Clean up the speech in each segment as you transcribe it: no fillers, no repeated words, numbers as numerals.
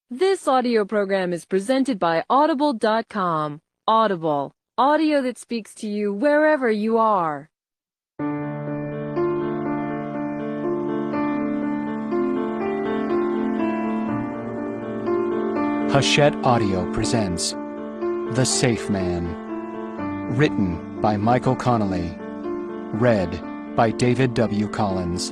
This audio program is presented by Audible.com. Audible, audio that speaks to you wherever you are. Hachette Audio presents The Safe Man. Written by Michael Connelly. Read by David W. Collins.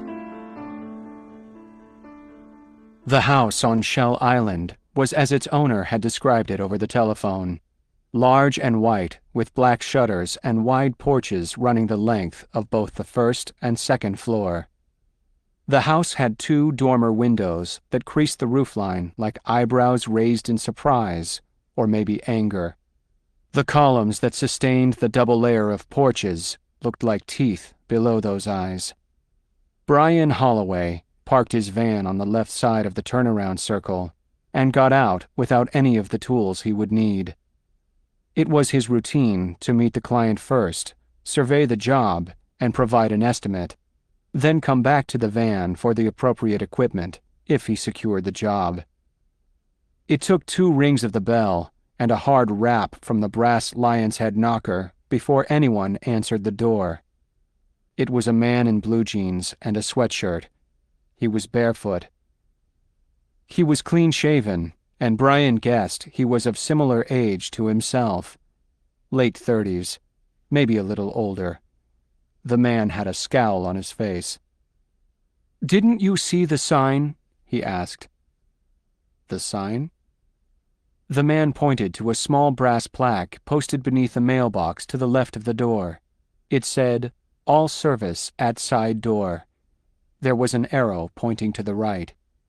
The house on Shell Island was as its owner had described it over the telephone. Large and white, with black shutters and wide porches running the length of both the first and second floor. The house had two dormer windows that creased the roofline like eyebrows raised in surprise, or maybe anger. The columns that sustained the double layer of porches looked like teeth below those eyes. Brian Holloway parked his van on the left side of the turnaround circle and got out without any of the tools he would need. It was his routine to meet the client first, survey the job, and provide an estimate, then come back to the van for the appropriate equipment if he secured the job. It took 2 rings of the bell and a hard rap from the brass lion's head knocker before anyone answered the door. It was a man in blue jeans and a sweatshirt. He was barefoot. He was clean-shaven, and Brian guessed he was of similar age to himself. Late 30s, maybe a little older. The man had a scowl on his face. "Didn't you see the sign?" he asked. "The sign?" The man pointed to a small brass plaque posted beneath a mailbox to the left of the door. It said, "All service at side door." There was an arrow pointing to the right.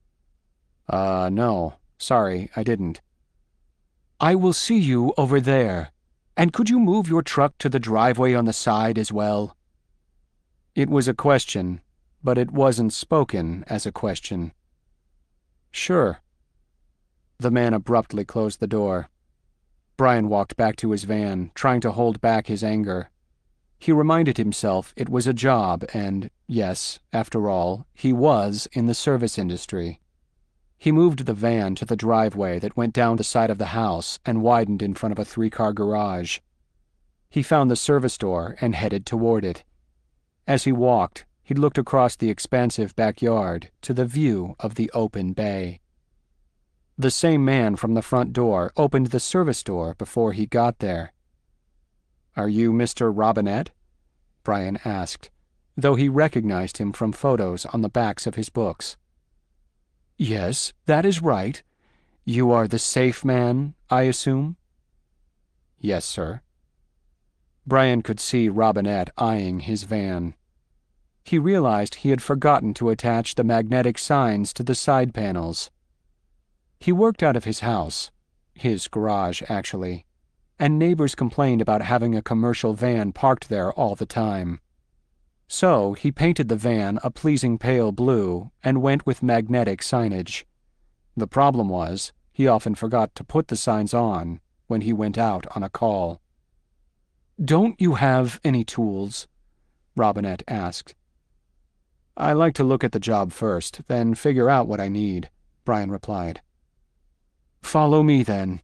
No. Sorry, I didn't." "I will see you over there. And could you move your truck to the driveway on the side as well?" It was a question, but it wasn't spoken as a question. "Sure." The man abruptly closed the door. Brian walked back to his van, trying to hold back his anger. He reminded himself it was a job and, yes, after all, he was in the service industry. He moved the van to the driveway that went down the side of the house and widened in front of a 3-car garage. He found the service door and headed toward it. As he walked, he looked across the expansive backyard to the view of the open bay. The same man from the front door opened the service door before he got there. "Are you Mr. Robinette?" Brian asked, though he recognized him from photos on the backs of his books. "Yes, that is right. You are the safe man, I assume?" "Yes, sir." Brian could see Robinette eyeing his van. He realized he had forgotten to attach the magnetic signs to the side panels. He worked out of his house, his garage, actually, and neighbors complained about having a commercial van parked there all the time. So he painted the van a pleasing pale blue and went with magnetic signage. The problem was, he often forgot to put the signs on when he went out on a call. "Don't you have any tools?" Robinette asked. "I like to look at the job first, then figure out what I need," Brian replied. "Follow me, then."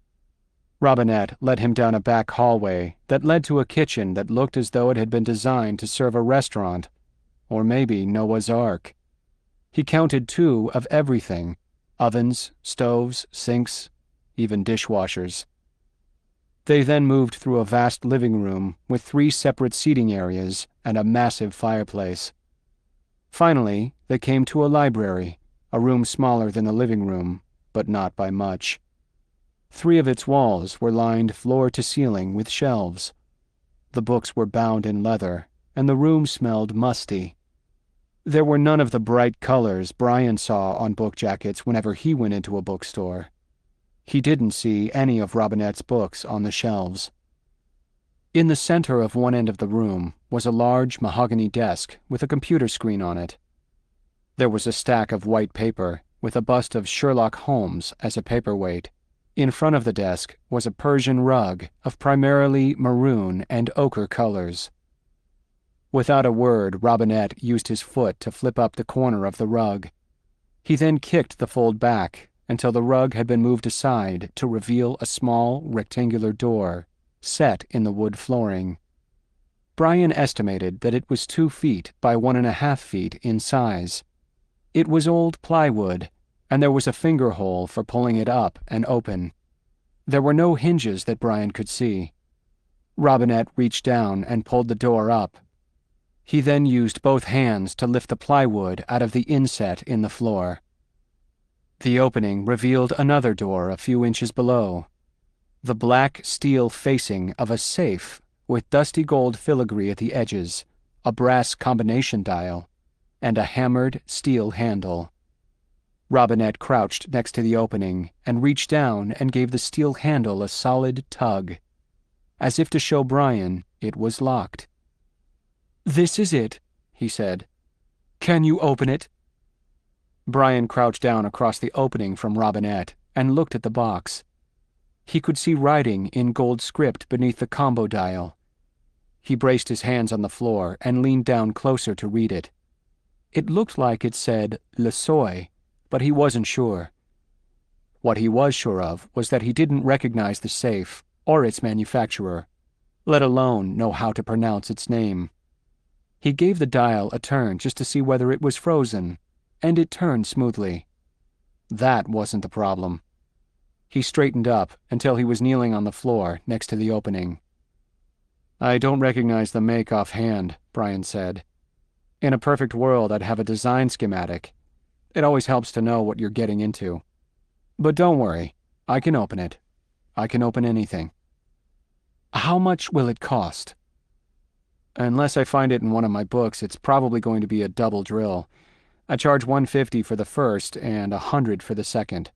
Robinette led him down a back hallway that led to a kitchen that looked as though it had been designed to serve a restaurant, or maybe Noah's Ark. He counted 2 of everything: ovens, stoves, sinks, even dishwashers. They then moved through a vast living room with 3 separate seating areas and a massive fireplace. Finally, they came to a library, a room smaller than the living room, but not by much. 3 of its walls were lined floor to ceiling with shelves. The books were bound in leather, and the room smelled musty. There were none of the bright colors Brian saw on book jackets whenever he went into a bookstore. He didn't see any of Robinette's books on the shelves. In the center of one end of the room was a large mahogany desk with a computer screen on it. There was a stack of white paper with a bust of Sherlock Holmes as a paperweight. In front of the desk was a Persian rug of primarily maroon and ochre colors. Without a word, Robinette used his foot to flip up the corner of the rug. He then kicked the fold back, until the rug had been moved aside to reveal a small, rectangular door set in the wood flooring. Brian estimated that it was 2 feet by 1.5 feet in size. It was old plywood, and there was a finger hole for pulling it up and open. There were no hinges that Brian could see. Robinette reached down and pulled the door up. He then used both hands to lift the plywood out of the inset in the floor. The opening revealed another door a few inches below. The black steel facing of a safe with dusty gold filigree at the edges, a brass combination dial, and a hammered steel handle. Robinette crouched next to the opening and reached down and gave the steel handle a solid tug, as if to show Brian it was locked. "This is it," he said. "Can you open it?" Brian crouched down across the opening from Robinette and looked at the box. He could see writing in gold script beneath the combo dial. He braced his hands on the floor and leaned down closer to read it. It looked like it said Le Soi, but he wasn't sure. What he was sure of was that he didn't recognize the safe or its manufacturer, let alone know how to pronounce its name. He gave the dial a turn just to see whether it was frozen, and it turned smoothly. That wasn't the problem. He straightened up until he was kneeling on the floor next to the opening. "I don't recognize the make offhand," Brian said. "In a perfect world, I'd have a design schematic. It always helps to know what you're getting into. But don't worry, I can open it. I can open anything." "How much will it cost?" "Unless I find it in one of my books, it's probably going to be a double drill. I charge $150 for the first and $100 for the second."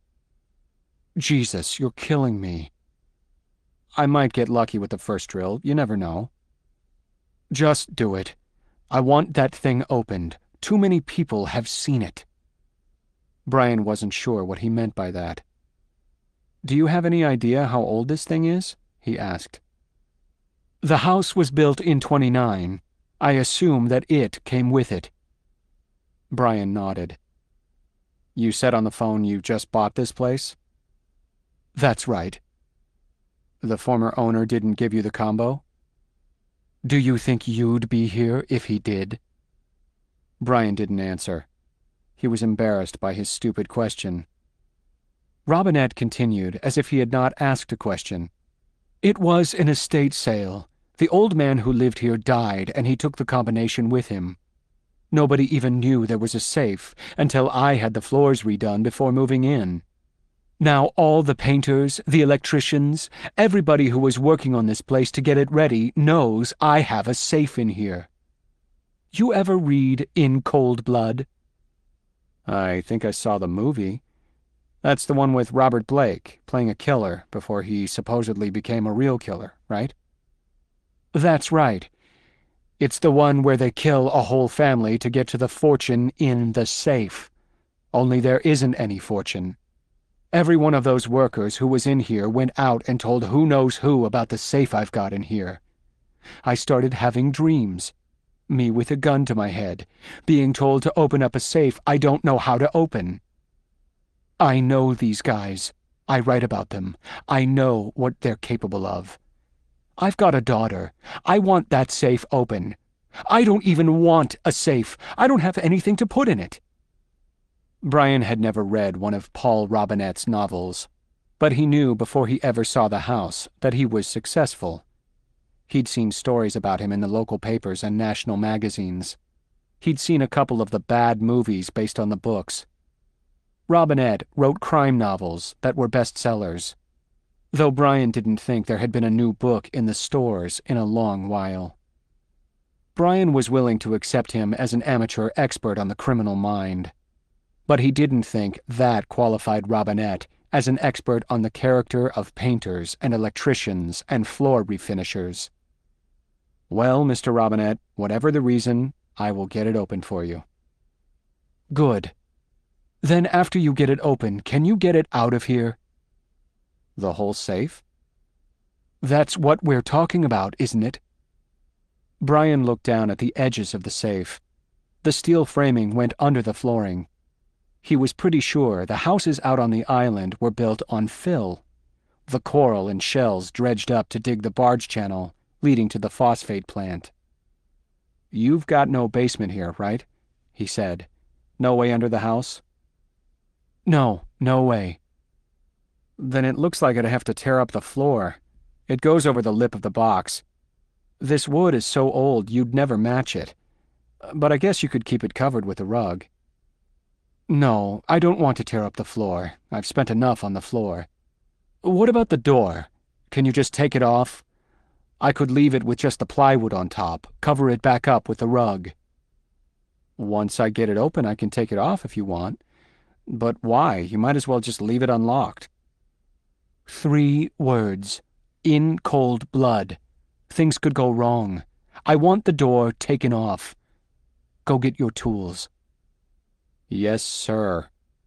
"Jesus, you're killing me." "I might get lucky with the first drill, you never know." "Just do it. I want that thing opened. Too many people have seen it." Brian wasn't sure what he meant by that. "Do you have any idea how old this thing is?" he asked. "The house was built in 29. I assume that it came with it." Brian nodded. "You said on the phone you just bought this place?" "That's right." "The former owner didn't give you the combo?" "Do you think you'd be here if he did?" Brian didn't answer. He was embarrassed by his stupid question. Robinette continued as if he had not asked a question. "It was an estate sale. The old man who lived here died, and he took the combination with him. Nobody even knew there was a safe until I had the floors redone before moving in. Now all the painters, the electricians, everybody who was working on this place to get it ready knows I have a safe in here. You ever read In Cold Blood?" "I think I saw the movie. That's the one with Robert Blake playing a killer before he supposedly became a real killer, right?" "That's right. It's the one where they kill a whole family to get to the fortune in the safe. Only there isn't any fortune. Every one of those workers who was in here went out and told who knows who about the safe I've got in here. I started having dreams. Me with a gun to my head, being told to open up a safe I don't know how to open. I know these guys. I write about them. I know what they're capable of. I've got a daughter. I want that safe open. I don't even want a safe. I don't have anything to put in it." Brian had never read one of Paul Robinette's novels, but he knew before he ever saw the house that he was successful. He'd seen stories about him in the local papers and national magazines. He'd seen a couple of the bad movies based on the books. Robinette wrote crime novels that were bestsellers, though Brian didn't think there had been a new book in the stores in a long while. Brian was willing to accept him as an amateur expert on the criminal mind, but he didn't think that qualified Robinette as an expert on the character of painters and electricians and floor refinishers. "Well, Mr. Robinette, whatever the reason, I will get it open for you." "Good. Then after you get it open, can you get it out of here?" "The whole safe?" "That's what we're talking about, isn't it?" Brian looked down at the edges of the safe. The steel framing went under the flooring. He was pretty sure the houses out on the island were built on fill, the coral and shells dredged up to dig the barge channel leading to the phosphate plant. "You've got no basement here, right?" he said. "No way under the house?" "No, no way." "Then it looks like I'd have to tear up the floor. It goes over the lip of the box. This wood is so old you'd never match it. But I guess you could keep it covered with a rug." "No, I don't want to tear up the floor. I've spent enough on the floor." "What about the door? Can you just take it off? I could leave it with just the plywood on top, cover it back up with the rug." "Once I get it open, I can take it off if you want. But why? You might as well just leave it unlocked." 3 words. In cold blood. Things could go wrong. I want the door taken off. Go get your tools." "Yes, sir."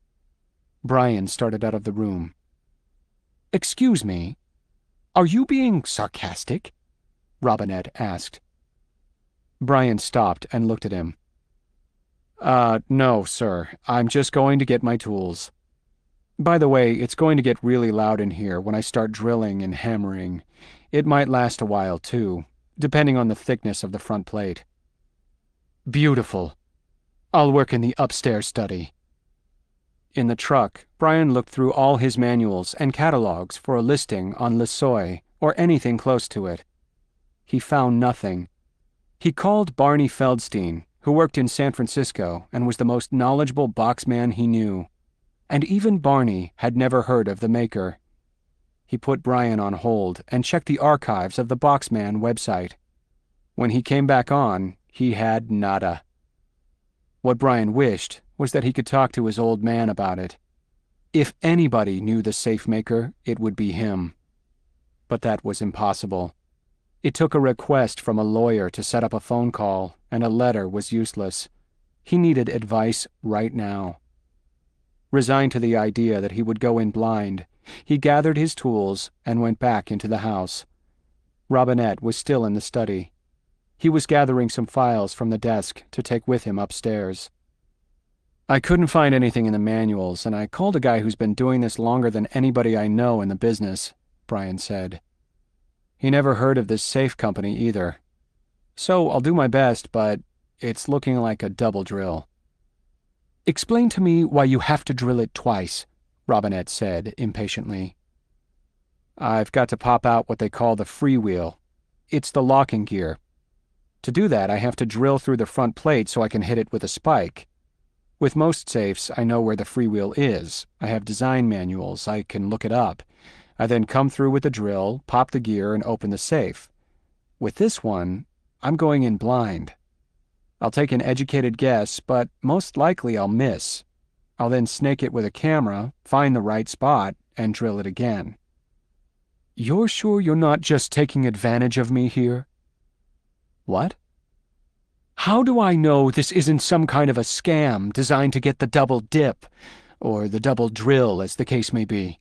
Brian started out of the room. "Excuse me, are you being sarcastic?" Robinette asked. Brian stopped and looked at him. No, sir. I'm just going to get my tools. By the way, it's going to get really loud in here when I start drilling and hammering. It might last a while, too, depending on the thickness of the front plate." "Beautiful. I'll work in the upstairs study." In the truck, Brian looked through all his manuals and catalogs for a listing on Lissoy or anything close to it. He found nothing. He called Barney Feldstein, who worked in San Francisco and was the most knowledgeable boxman he knew. And even Barney had never heard of the maker. He put Brian on hold and checked the archives of the Boxman website. When he came back on, he had nada. What Brian wished was that he could talk to his old man about it. If anybody knew the safe maker, it would be him. But that was impossible. It took a request from a lawyer to set up a phone call, and a letter was useless. He needed advice right now. Resigned to the idea that he would go in blind, he gathered his tools and went back into the house. Robinette was still in the study. He was gathering some files from the desk to take with him upstairs. "I couldn't find anything in the manuals, and I called a guy who's been doing this longer than anybody I know in the business," Brian said. "He never heard of this safe company either. So I'll do my best, but it's looking like a double drill." "Explain to me why you have to drill it twice," Robinette said impatiently. "I've got to pop out what they call the freewheel. It's the locking gear. To do that, I have to drill through the front plate so I can hit it with a spike. With most safes, I know where the freewheel is. I have design manuals. I can look it up. I then come through with the drill, pop the gear, and open the safe. With this one, I'm going in blind. I'll take an educated guess, but most likely I'll miss. I'll then snake it with a camera, find the right spot, and drill it again." "You're sure you're not just taking advantage of me here?" "What?" "How do I know this isn't some kind of a scam designed to get the double dip, or the double drill, as the case may be?"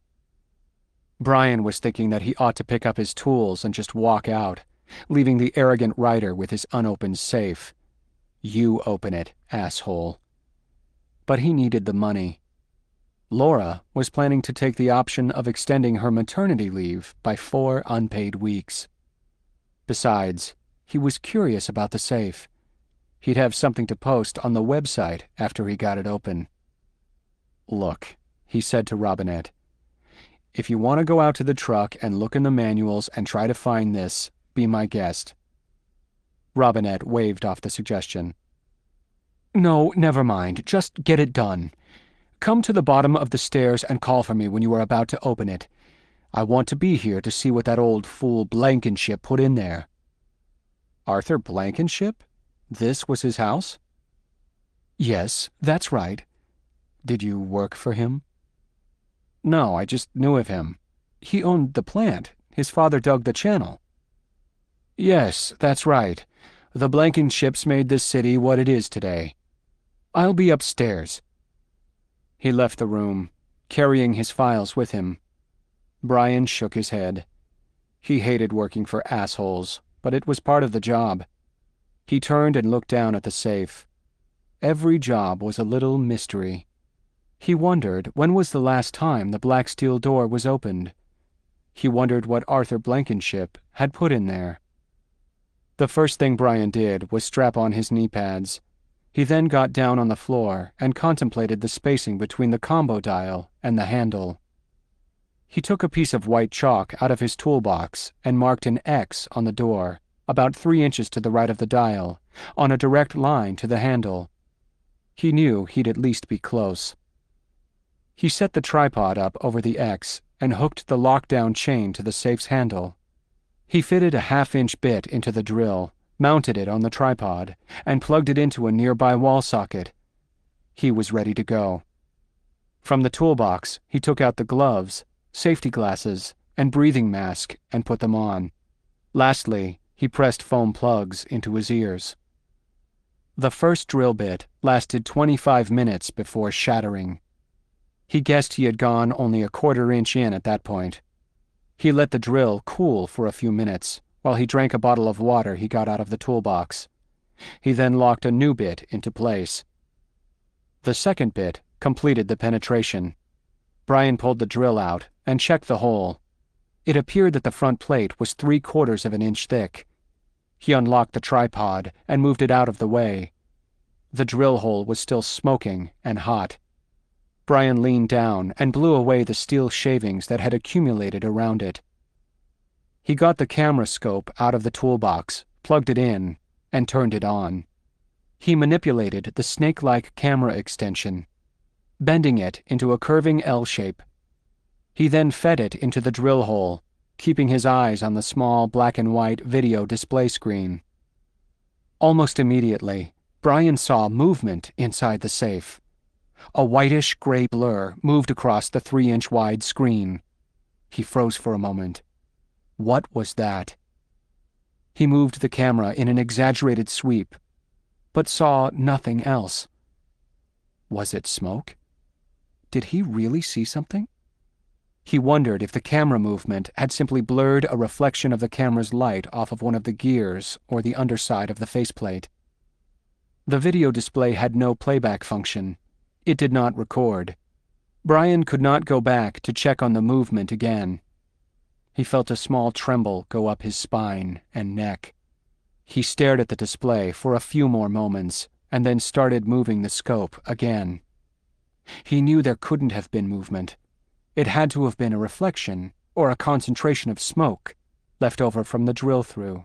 Brian was thinking that he ought to pick up his tools and just walk out, leaving the arrogant writer with his unopened safe. "You open it, asshole." But he needed the money. Laura was planning to take the option of extending her maternity leave by 4 unpaid weeks. Besides, he was curious about the safe. He'd have something to post on the website after he got it open. "Look," he said to Robinette, "if you want to go out to the truck and look in the manuals and try to find this, be my guest." Robinette waved off the suggestion. "No, never mind. Just get it done. Come to the bottom of the stairs and call for me when you are about to open it. I want to be here to see what that old fool Blankenship put in there." Arthur Blankenship? This was his house? "Yes, that's right." "Did you work for him?" "No, I just knew of him. He owned the plant. His father dug the channel." "Yes, that's right. The Blankenships made this city what it is today. I'll be upstairs." He left the room, carrying his files with him. Brian shook his head. He hated working for assholes, but it was part of the job. He turned and looked down at the safe. Every job was a little mystery. He wondered when was the last time the black steel door was opened. He wondered what Arthur Blankenship had put in there. The first thing Brian did was strap on his knee pads. He then got down on the floor and contemplated the spacing between the combo dial and the handle. He took a piece of white chalk out of his toolbox and marked an X on the door, about 3 inches to the right of the dial, on a direct line to the handle. He knew he'd at least be close. He set the tripod up over the X and hooked the lockdown chain to the safe's handle. He fitted a 1/2-inch bit into the drill, mounted it on the tripod, and plugged it into a nearby wall socket. He was ready to go. From the toolbox, he took out the gloves, safety glasses, and breathing mask and put them on. Lastly, he pressed foam plugs into his ears. The first drill bit lasted 25 minutes before shattering. He guessed he had gone only a 1/4 inch in at that point. He let the drill cool for a few minutes while he drank a bottle of water he got out of the toolbox. He then locked a new bit into place. The second bit completed the penetration. Brian pulled the drill out and checked the hole. It appeared that the front plate was 3/4 of an inch thick. He unlocked the tripod and moved it out of the way. The drill hole was still smoking and hot. Brian leaned down and blew away the steel shavings that had accumulated around it. He got the camera scope out of the toolbox, plugged it in, and turned it on. He manipulated the snake-like camera extension, bending it into a curving L shape. He then fed it into the drill hole, keeping his eyes on the small black-and-white video display screen. Almost immediately, Brian saw movement inside the safe. A whitish-gray blur moved across the 3-inch wide screen. He froze for a moment. What was that? He moved the camera in an exaggerated sweep, but saw nothing else. Was it smoke? Did he really see something? He wondered if the camera movement had simply blurred a reflection of the camera's light off of one of the gears or the underside of the faceplate. The video display had no playback function. It did not record. Brian could not go back to check on the movement again. He felt a small tremble go up his spine and neck. He stared at the display for a few more moments and then started moving the scope again. He knew there couldn't have been movement. It had to have been a reflection or a concentration of smoke left over from the drill-through.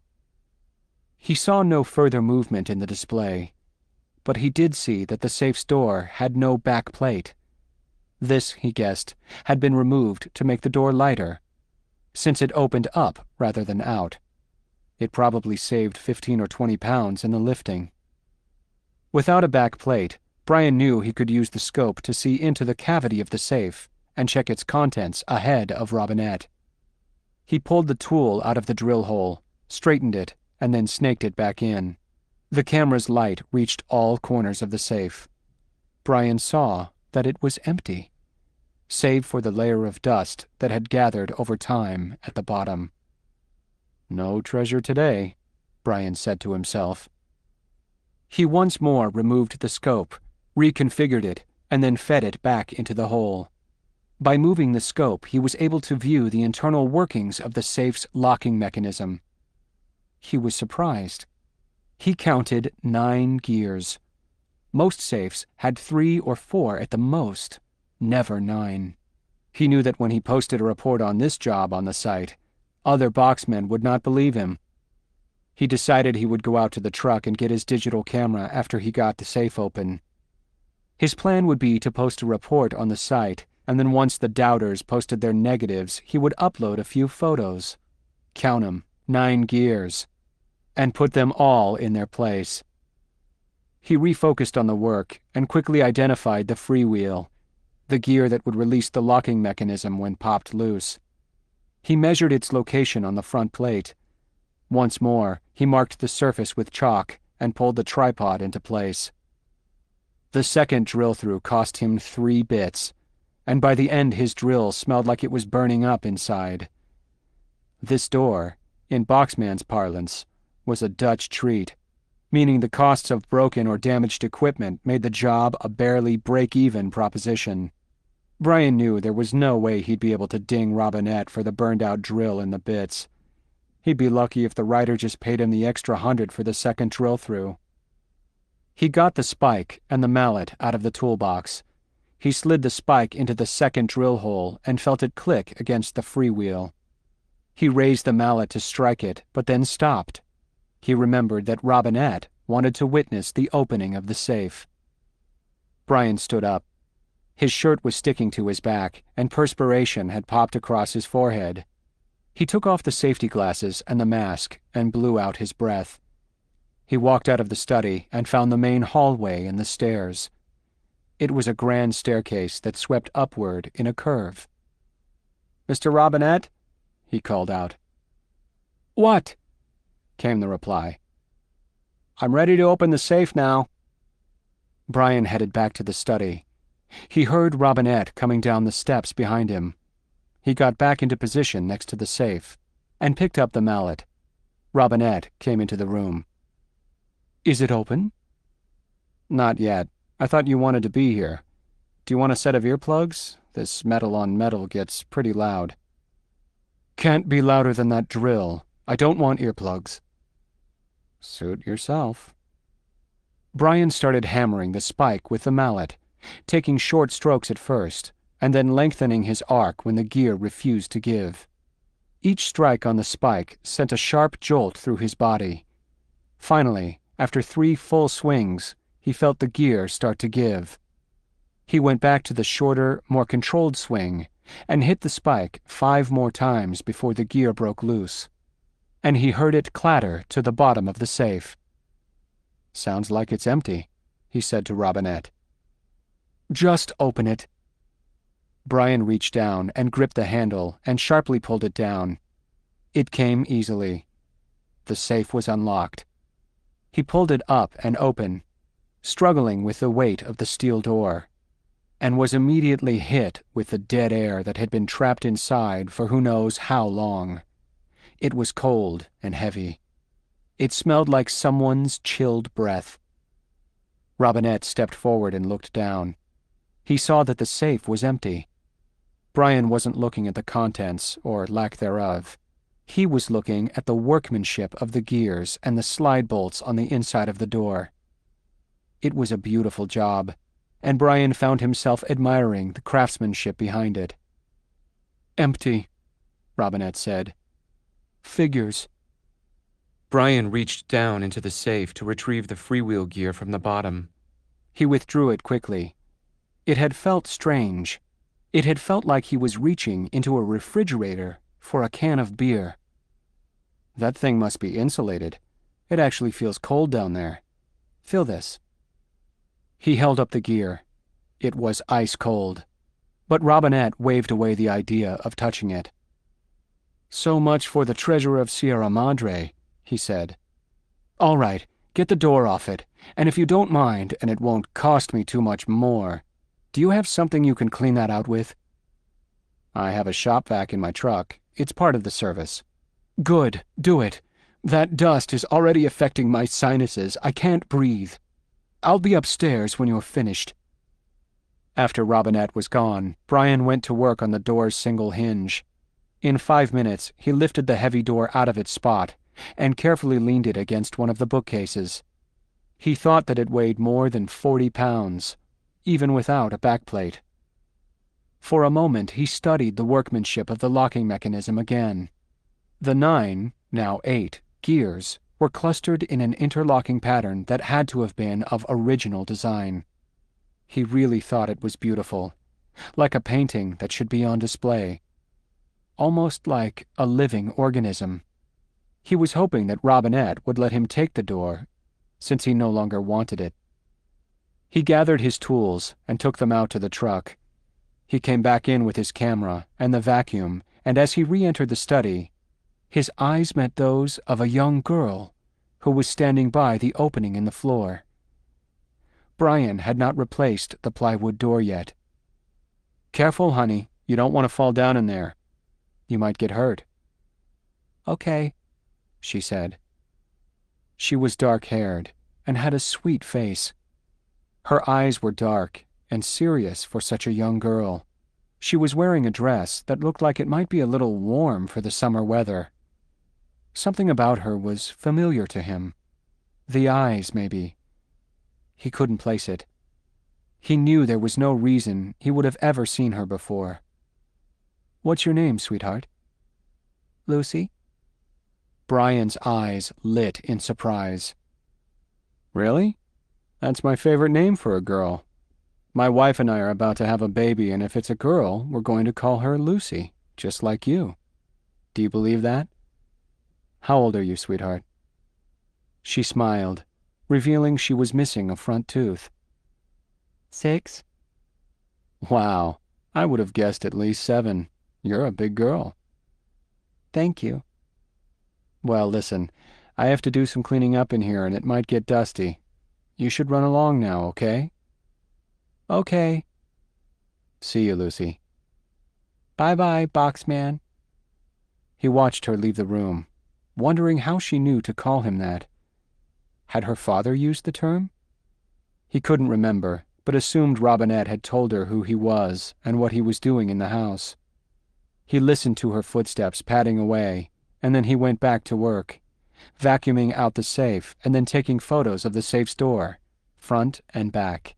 He saw no further movement in the display, but he did see that the safe's door had no back plate. This, he guessed, had been removed to make the door lighter, since it opened up rather than out. It probably saved 15 or 20 pounds in the lifting. Without a back plate, Brian knew he could use the scope to see into the cavity of the safe and check its contents ahead of Robinette. He pulled the tool out of the drill hole, straightened it, and then snaked it back in. The camera's light reached all corners of the safe. Brian saw that it was empty, save for the layer of dust that had gathered over time at the bottom. No treasure today, Brian said to himself. He once more removed the scope, reconfigured it, and then fed it back into the hole. By moving the scope, he was able to view the internal workings of the safe's locking mechanism. He was surprised. He counted 9 gears. Most safes had 3 or 4 at the most, never 9. He knew that when he posted a report on this job on the site, other boxmen would not believe him. He decided he would go out to the truck and get his digital camera after he got the safe open. His plan would be to post a report on the site, and then once the doubters posted their negatives, he would upload a few photos. Count 'em, 9 gears, and put them all in their place. He refocused on the work and quickly identified the freewheel, the gear that would release the locking mechanism when popped loose. He measured its location on the front plate. Once more, he marked the surface with chalk and pulled the tripod into place. The second drill-through cost him 3 bits, and by the end his drill smelled like it was burning up inside. This door, in Boxman's parlance, was a Dutch treat. meaning the costs of broken or damaged equipment made the job a barely break-even proposition. Brian knew there was no way he'd be able to ding Robinette for the burned-out drill and the bits. He'd be lucky if the writer just paid him the extra 100 for the second drill-through. He got the spike and the mallet out of the toolbox. He slid the spike into the second drill hole and felt it click against the freewheel. He raised the mallet to strike it, but then stopped. He remembered that Robinette wanted to witness the opening of the safe. Brian stood up. His shirt was sticking to his back, and perspiration had popped across his forehead. He took off the safety glasses and the mask and blew out his breath. He walked out of the study and found the main hallway and the stairs. It was a grand staircase that swept upward in a curve. "Mr. Robinette?" he called out. "What?" came the reply. "I'm ready to open the safe now." Brian headed back to the study. He heard Robinette coming down the steps behind him. He got back into position next to the safe and picked up the mallet. Robinette came into the room. "Is it open?" "Not yet. I thought you wanted to be here. Do you want a set of earplugs? This metal-on-metal gets pretty loud." "Can't be louder than that drill. I don't want earplugs." "Suit yourself." Brian started hammering the spike with the mallet, taking short strokes at first, and then lengthening his arc when the gear refused to give. Each strike on the spike sent a sharp jolt through his body. Finally, after 3 full swings, he felt the gear start to give. He went back to the shorter, more controlled swing and hit the spike 5 more times before the gear broke loose. And he heard it clatter to the bottom of the safe. "Sounds like it's empty," he said to Robinette. "Just open it." Brian reached down and gripped the handle and sharply pulled it down. It came easily. The safe was unlocked. He pulled it up and open, struggling with the weight of the steel door, and was immediately hit with the dead air that had been trapped inside for who knows how long. It was cold and heavy. It smelled like someone's chilled breath. Robinette stepped forward and looked down. He saw that the safe was empty. Brian wasn't looking at the contents, or lack thereof. He was looking at the workmanship of the gears and the slide bolts on the inside of the door. It was a beautiful job, and Brian found himself admiring the craftsmanship behind it. "Empty," Robinette said. "Figures." Brian reached down into the safe to retrieve the freewheel gear from the bottom. He withdrew it quickly. It had felt strange. It had felt like he was reaching into a refrigerator for a can of beer. "That thing must be insulated. It actually feels cold down there. Feel this." He held up the gear. It was ice cold. But Robinette waved away the idea of touching it. "So much for the treasure of Sierra Madre," he said. "All right, get the door off it, and if you don't mind, and it won't cost me too much more, do you have something you can clean that out with?" "I have a shop vac in my truck. It's part of the service." "Good, do it. That dust is already affecting my sinuses. I can't breathe. I'll be upstairs when you're finished." After Robinette was gone, Brian went to work on the door's single hinge. In 5 minutes, he lifted the heavy door out of its spot and carefully leaned it against one of the bookcases. He thought that it weighed more than 40 pounds, even without a backplate. For a moment, he studied the workmanship of the locking mechanism again. The 9, now 8, gears were clustered in an interlocking pattern that had to have been of original design. He really thought it was beautiful, like a painting that should be on display. Almost like a living organism. He was hoping that Robinette would let him take the door, since he no longer wanted it. He gathered his tools and took them out to the truck. He came back in with his camera and the vacuum, and as he re-entered the study, his eyes met those of a young girl who was standing by the opening in the floor. Brian had not replaced the plywood door yet. "Careful, honey. You don't want to fall down in there. You might get hurt." "Okay," she said. She was dark-haired, and had a sweet face. Her eyes were dark and serious for such a young girl. She was wearing a dress that looked like it might be a little warm for the summer weather. Something about her was familiar to him. The eyes, maybe. He couldn't place it. He knew there was no reason he would have ever seen her before. "What's your name, sweetheart?" "Lucy." Brian's eyes lit in surprise. "Really? That's my favorite name for a girl. My wife and I are about to have a baby, and if it's a girl, we're going to call her Lucy, just like you. Do you believe that? How old are you, sweetheart?" She smiled, revealing she was missing a front tooth. 6. "Wow, I would have guessed at least 7. You're a big girl." "Thank you." "Well, listen, I have to do some cleaning up in here and it might get dusty. You should run along now, okay?" "Okay." "See you, Lucy." "Bye-bye, Boxman." He watched her leave the room, wondering how she knew to call him that. Had her father used the term? He couldn't remember, but assumed Robinette had told her who he was and what he was doing in the house. He listened to her footsteps padding away, and then he went back to work, vacuuming out the safe and then taking photos of the safe's door, front and back.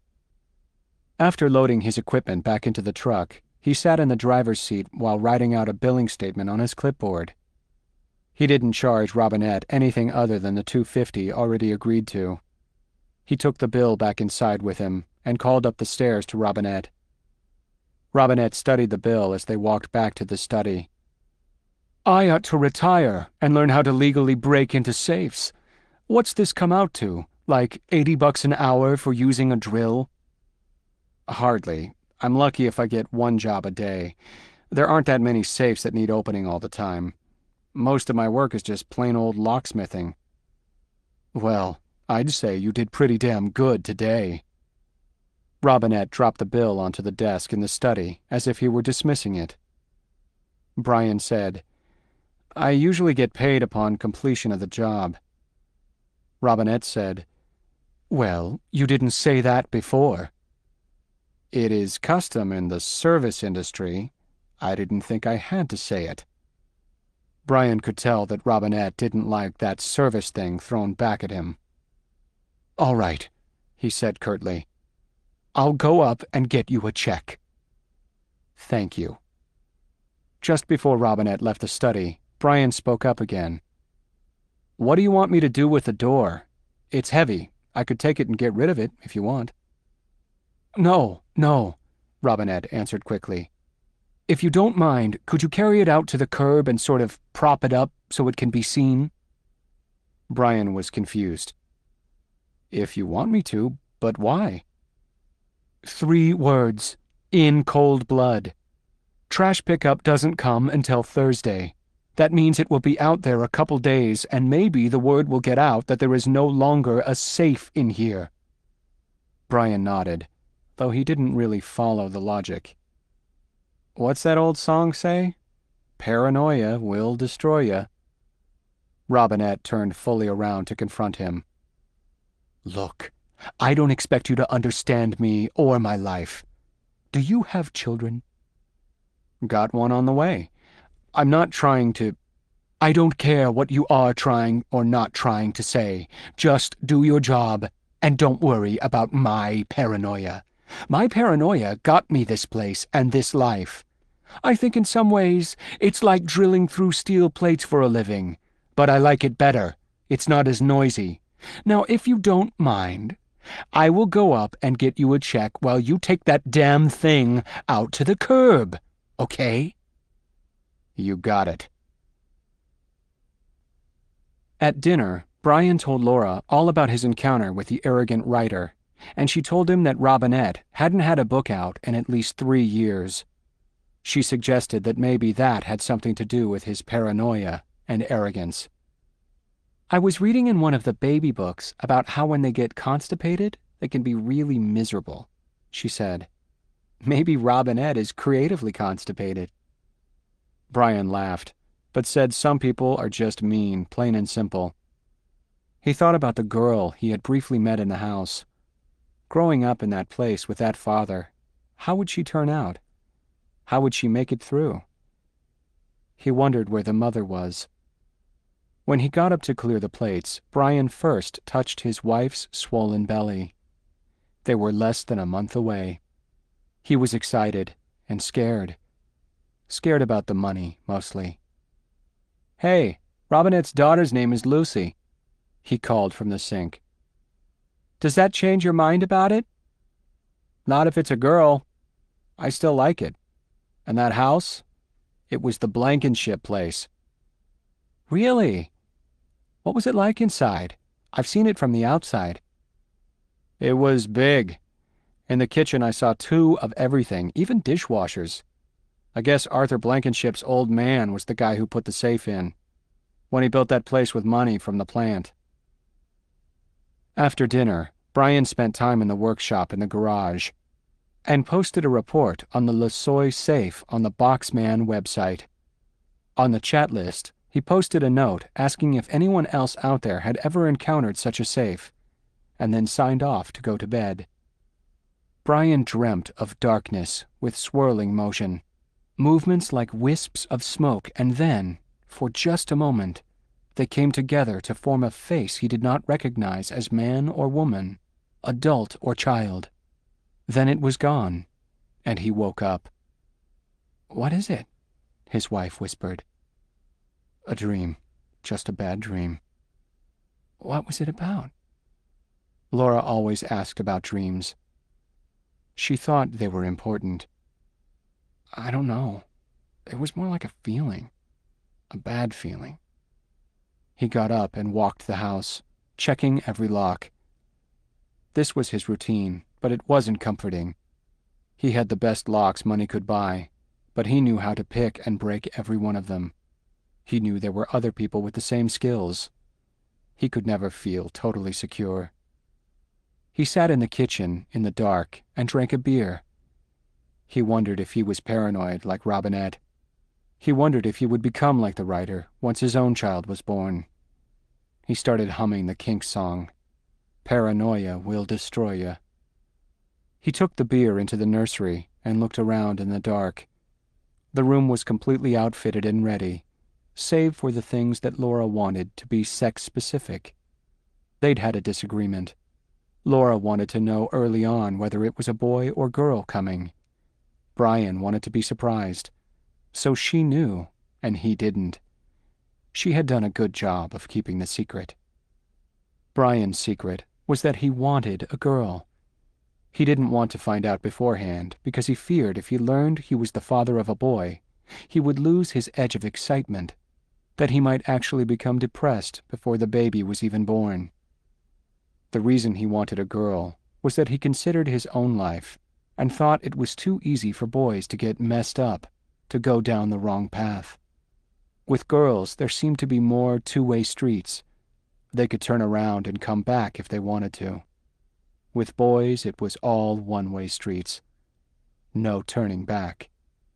After loading his equipment back into the truck, he sat in the driver's seat while writing out a billing statement on his clipboard. He didn't charge Robinette anything other than the $250 already agreed to. He took the bill back inside with him and called up the stairs to Robinette. Robinette studied the bill as they walked back to the study. "I ought to retire and learn how to legally break into safes. What's this come out to? Like $80 an hour for using a drill?" "Hardly. I'm lucky if I get one job a day. There aren't that many safes that need opening all the time. Most of my work is just plain old locksmithing." "Well, I'd say you did pretty damn good today." Robinette dropped the bill onto the desk in the study as if he were dismissing it. Brian said, "I usually get paid upon completion of the job." Robinette said, "Well, you didn't say that before." "It is custom in the service industry. I didn't think I had to say it." Brian could tell that Robinette didn't like that service thing thrown back at him. "All right," he said curtly. "I'll go up and get you a check." "Thank you." Just before Robinette left the study, Brian spoke up again. "What do you want me to do with the door? It's heavy. I could take it and get rid of it, if you want." No, Robinette answered quickly. "If you don't mind, could you carry it out to the curb and sort of prop it up so it can be seen?" Brian was confused. "If you want me to, but why?" 3 words. In cold blood. Trash pickup doesn't come until Thursday. That means it will be out there a couple days, and maybe the word will get out that there is no longer a safe in here. Brian nodded, though he didn't really follow the logic. "What's that old song say? Paranoia will destroy ya." Robinette turned fully around to confront him. "Look, I don't expect you to understand me or my life. Do you have children?" "Got one on the way. I'm not trying to—" "I don't care what you are trying or not trying to say. Just do your job, and don't worry about my paranoia. My paranoia got me this place and this life. I think in some ways it's like drilling through steel plates for a living, but I like it better. It's not as noisy. Now, if you don't mind, I will go up and get you a check while you take that damn thing out to the curb, okay?" "You got it." At dinner, Brian told Laura all about his encounter with the arrogant writer, and she told him that Robinette hadn't had a book out in at least 3 years. She suggested that maybe that had something to do with his paranoia and arrogance. "I was reading in one of the baby books about how when they get constipated, they can be really miserable," she said. "Maybe Robinette is creatively constipated." Brian laughed, but said some people are just mean, plain and simple. He thought about the girl he had briefly met in the house. Growing up in that place with that father, how would she turn out? How would she make it through? He wondered where the mother was. When he got up to clear the plates, Brian first touched his wife's swollen belly. They were less than a month away. He was excited and scared. Scared about the money, mostly. "Hey, Robinette's daughter's name is Lucy," he called from the sink. "Does that change your mind about it?" "Not if it's a girl. I still like it. And that house? It was the Blankenship place." "Really? What was it like inside? I've seen it from the outside." "It was big. In the kitchen I saw two of everything, even dishwashers. I guess Arthur Blankenship's old man was the guy who put the safe in, when he built that place with money from the plant." After dinner, Brian spent time in the workshop in the garage and posted a report on the Losoy safe on the Boxman website. On the chat list, he posted a note asking if anyone else out there had ever encountered such a safe, and then signed off to go to bed. Brian dreamt of darkness with swirling motion, movements like wisps of smoke, and then, for just a moment, they came together to form a face he did not recognize as man or woman, adult or child. Then it was gone, and he woke up. "What is it?" his wife whispered. "A dream. Just a bad dream." "What was it about?" Laura always asked about dreams. She thought they were important. "I don't know. It was more like a feeling. A bad feeling." He got up and walked the house, checking every lock. This was his routine, but it wasn't comforting. He had the best locks money could buy, but he knew how to pick and break every one of them. He knew there were other people with the same skills. He could never feel totally secure. He sat in the kitchen in the dark and drank a beer. He wondered if he was paranoid like Robinette. He wondered if he would become like the writer once his own child was born. He started humming the Kinks song, "Paranoia Will Destroy Ya." He took the beer into the nursery and looked around in the dark. The room was completely outfitted and ready, save for the things that Laura wanted to be sex-specific. They'd had a disagreement. Laura wanted to know early on whether it was a boy or girl coming. Brian wanted to be surprised. So she knew, and he didn't. She had done a good job of keeping the secret. Brian's secret was that he wanted a girl. He didn't want to find out beforehand because he feared if he learned he was the father of a boy, he would lose his edge of excitement, that he might actually become depressed before the baby was even born. The reason he wanted a girl was that he considered his own life and thought it was too easy for boys to get messed up, to go down the wrong path. With girls, there seemed to be more two-way streets. They could turn around and come back if they wanted to. With boys, it was all one-way streets. No turning back.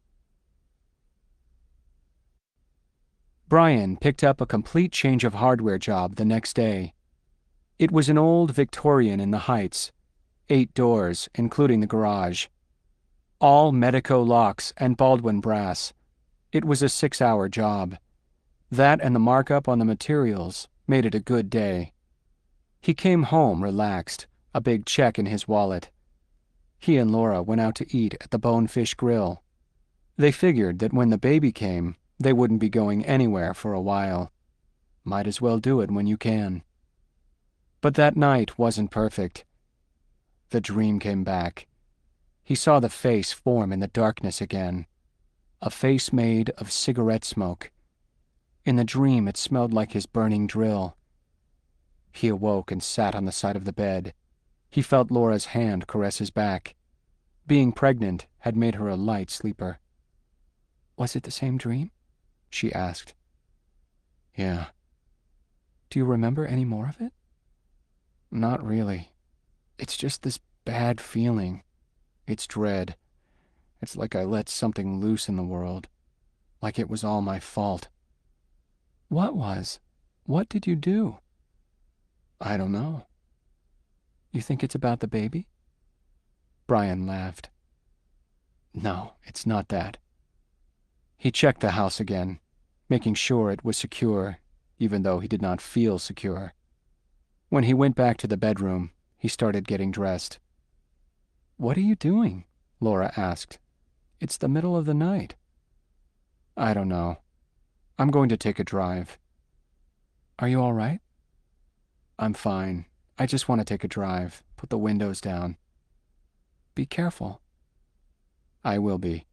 Brian picked up a complete change of hardware job the next day. It was an old Victorian in the Heights, 8 doors, including the garage. All Medeco locks and Baldwin brass. It was a 6-hour job. That and the markup on the materials made it a good day. He came home relaxed, a big check in his wallet. He and Laura went out to eat at the Bonefish Grill. They figured that when the baby came, they wouldn't be going anywhere for a while. Might as well do it when you can. But that night wasn't perfect. The dream came back. He saw the face form in the darkness again. A face made of cigarette smoke. In the dream, it smelled like his burning drill. He awoke and sat on the side of the bed. He felt Laura's hand caress his back. Being pregnant had made her a light sleeper. "Was it the same dream?" she asked. "Yeah." "Do you remember any more of it?" "Not really. It's just this bad feeling. It's dread. It's like I let something loose in the world. Like it was all my fault." "What was? What did you do?" I don't know. You think it's about the baby? Brian laughed. No, it's not that. He checked the house again, making sure it was secure, even though he did not feel secure. When he went back to the bedroom, he started getting dressed. What are you doing? Laura asked. It's the middle of the night. I don't know. I'm going to take a drive. Are you all right? I'm fine. I just want to take a drive. Put the windows down. Be careful. I will be.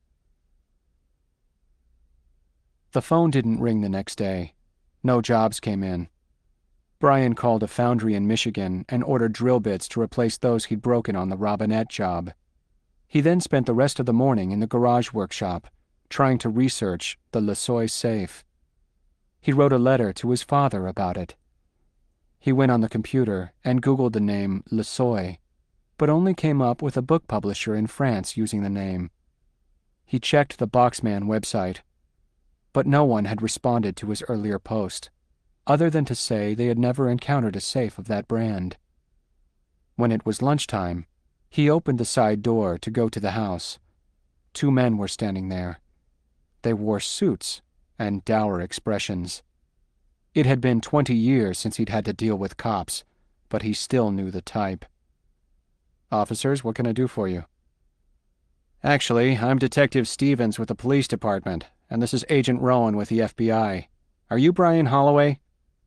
The phone didn't ring the next day. No jobs came in. Brian called a foundry in Michigan and ordered drill bits to replace those he'd broken on the Robinette job. He then spent the rest of the morning in the garage workshop, trying to research the Losoy safe. He wrote a letter to his father about it. He went on the computer and Googled the name Losoy, but only came up with a book publisher in France using the name. He checked the Boxman website, but no one had responded to his earlier post, other than to say they had never encountered a safe of that brand. When it was lunchtime, he opened the side door to go to the house. 2 men were standing there. They wore suits and dour expressions. It had been 20 years since he'd had to deal with cops, but he still knew the type. Officers, what can I do for you? Actually, I'm Detective Stevens with the police department, and this is Agent Rowan with the FBI. Are you Brian Holloway?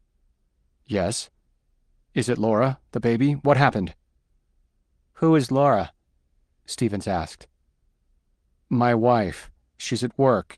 Yes. Is it Laura, the baby? What happened? Who is Laura? Stevens asked. My wife. She's at work.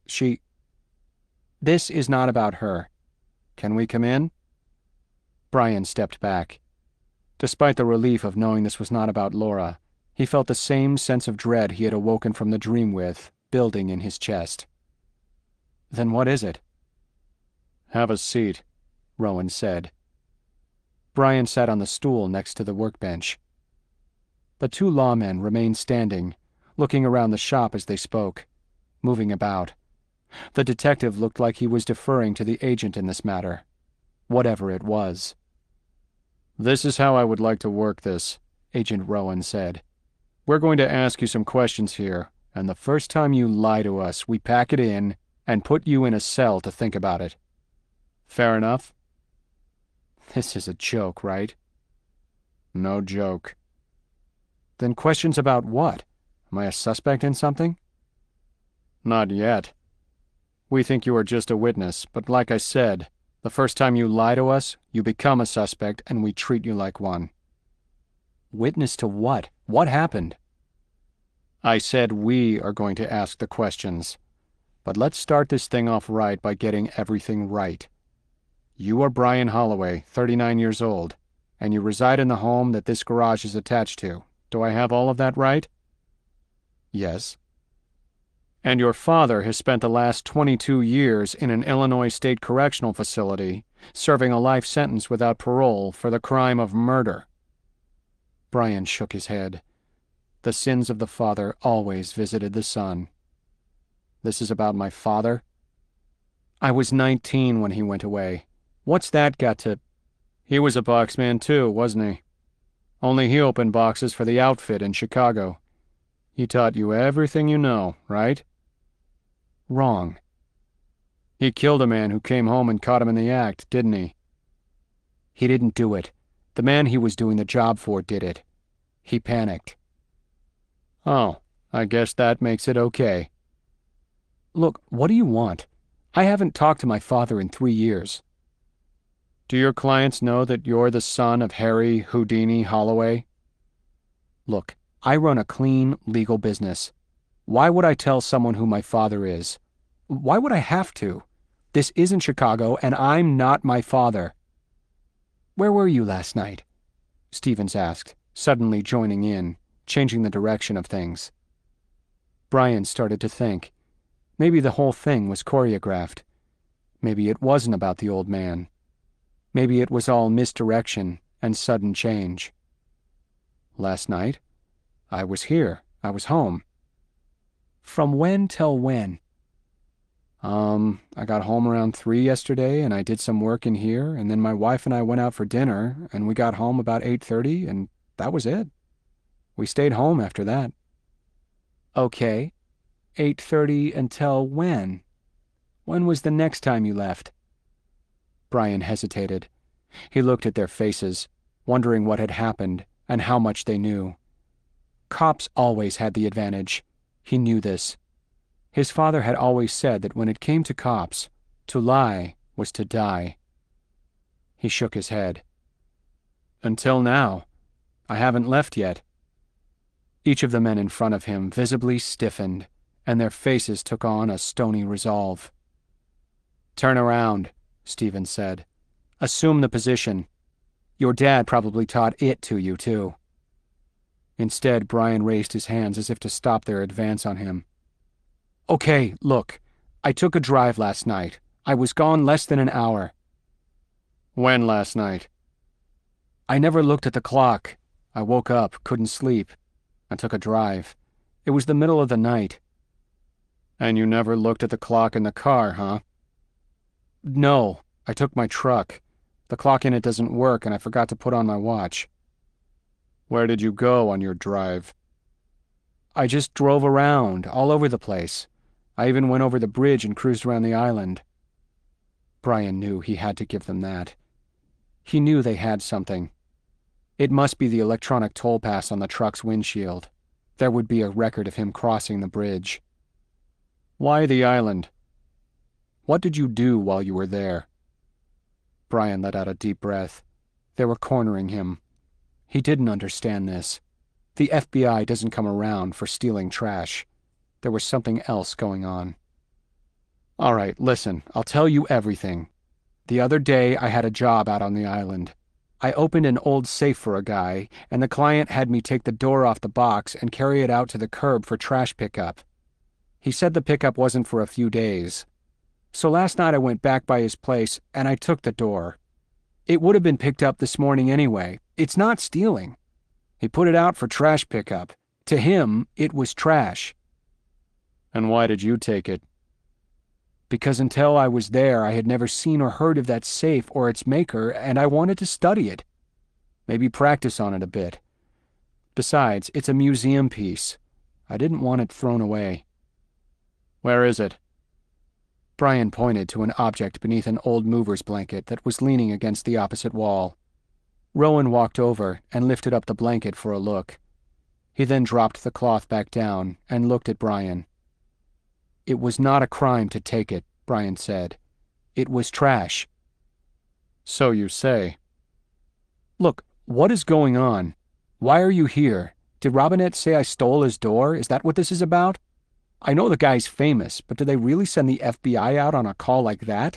This is not about her. Can we come in? Brian stepped back. Despite the relief of knowing this was not about Laura, he felt the same sense of dread he had awoken from the dream with, building in his chest. Then what is it? Have a seat, Rowan said. Brian sat on the stool next to the workbench. The 2 lawmen remained standing, looking around the shop as they spoke, moving about. The detective looked like he was deferring to the agent in this matter, whatever it was. This is how I would like to work this, Agent Rowan said. We're going to ask you some questions here, and the first time you lie to us, we pack it in and put you in a cell to think about it. Fair enough? This is a joke, right? No joke. Then questions about what? Am I a suspect in something? Not yet. We think you are just a witness, but like I said, the first time you lie to us, you become a suspect and we treat you like one. Witness to what? What happened? I said we are going to ask the questions. But let's start this thing off right by getting everything right. You are Brian Holloway, 39 years old, and you reside in the home that this garage is attached to. Do I have all of that right? Yes. And your father has spent the last 22 years in an Illinois State Correctional Facility, serving a life sentence without parole for the crime of murder. Brian shook his head. The sins of the father always visited the son. This is about my father? I was 19 when he went away. What's that got to... He was a boxman too, wasn't he? Only he opened boxes for the outfit in Chicago. He taught you everything you know, right? Wrong. He killed a man who came home and caught him in the act, didn't he? He didn't do it. The man he was doing the job for did it. He panicked. Oh, I guess that makes it okay. Look, what do you want? I haven't talked to my father in 3 years. Do your clients know that you're the son of Harry Houdini Holloway? Look, I run a clean, legal business. Why would I tell someone who my father is? Why would I have to? This isn't Chicago, and I'm not my father. Where were you last night? Stevens asked, suddenly joining in, changing the direction of things. Brian started to think. Maybe the whole thing was choreographed. Maybe it wasn't about the old man. Maybe it was all misdirection and sudden change. Last night? I was here. I was home. From when till when? I got home around 3 yesterday and I did some work in here, and then my wife and I went out for dinner and we got home about 8:30 and that was it. We stayed home after that. Okay, 8:30 until when? When was the next time you left? Brian hesitated. He looked at their faces, wondering what had happened and how much they knew. Cops always had the advantage. He knew this. His father had always said that when it came to cops, to lie was to die. He shook his head. Until now. I haven't left yet. Each of the men in front of him visibly stiffened, and their faces took on a stony resolve. Turn around, Stevens said. Assume the position. Your dad probably taught it to you, too. Instead, Brian raised his hands as if to stop their advance on him. Okay, look. I took a drive last night. I was gone less than an hour. When last night? I never looked at the clock. I woke up, couldn't sleep. I took a drive. It was the middle of the night. And you never looked at the clock in the car, huh? No, I took my truck. The clock in it doesn't work, and I forgot to put on my watch. Where did you go on your drive? I just drove around, all over the place. I even went over the bridge and cruised around the island. Brian knew he had to give them that. He knew they had something. It must be the electronic toll pass on the truck's windshield. There would be a record of him crossing the bridge. Why the island? What did you do while you were there? Brian let out a deep breath. They were cornering him. He didn't understand this. The FBI doesn't come around for stealing trash. There was something else going on. All right, listen, I'll tell you everything. The other day I had a job out on the island. I opened an old safe for a guy, and the client had me take the door off the box and carry it out to the curb for trash pickup. He said the pickup wasn't for a few days. So last night I went back by his place and I took the door. It would have been picked up this morning anyway. It's not stealing. He put it out for trash pickup. To him, it was trash. And why did you take it? Because until I was there, I had never seen or heard of that safe or its maker, and I wanted to study it. Maybe practice on it a bit. Besides, it's a museum piece. I didn't want it thrown away. Where is it? Brian pointed to an object beneath an old mover's blanket that was leaning against the opposite wall. Rowan walked over and lifted up the blanket for a look. He then dropped the cloth back down and looked at Brian. It was not a crime to take it, Brian said. It was trash. So you say. Look, what is going on? Why are you here? Did Robinette say I stole his door? Is that what this is about? I know the guy's famous, but do they really send the FBI out on a call like that?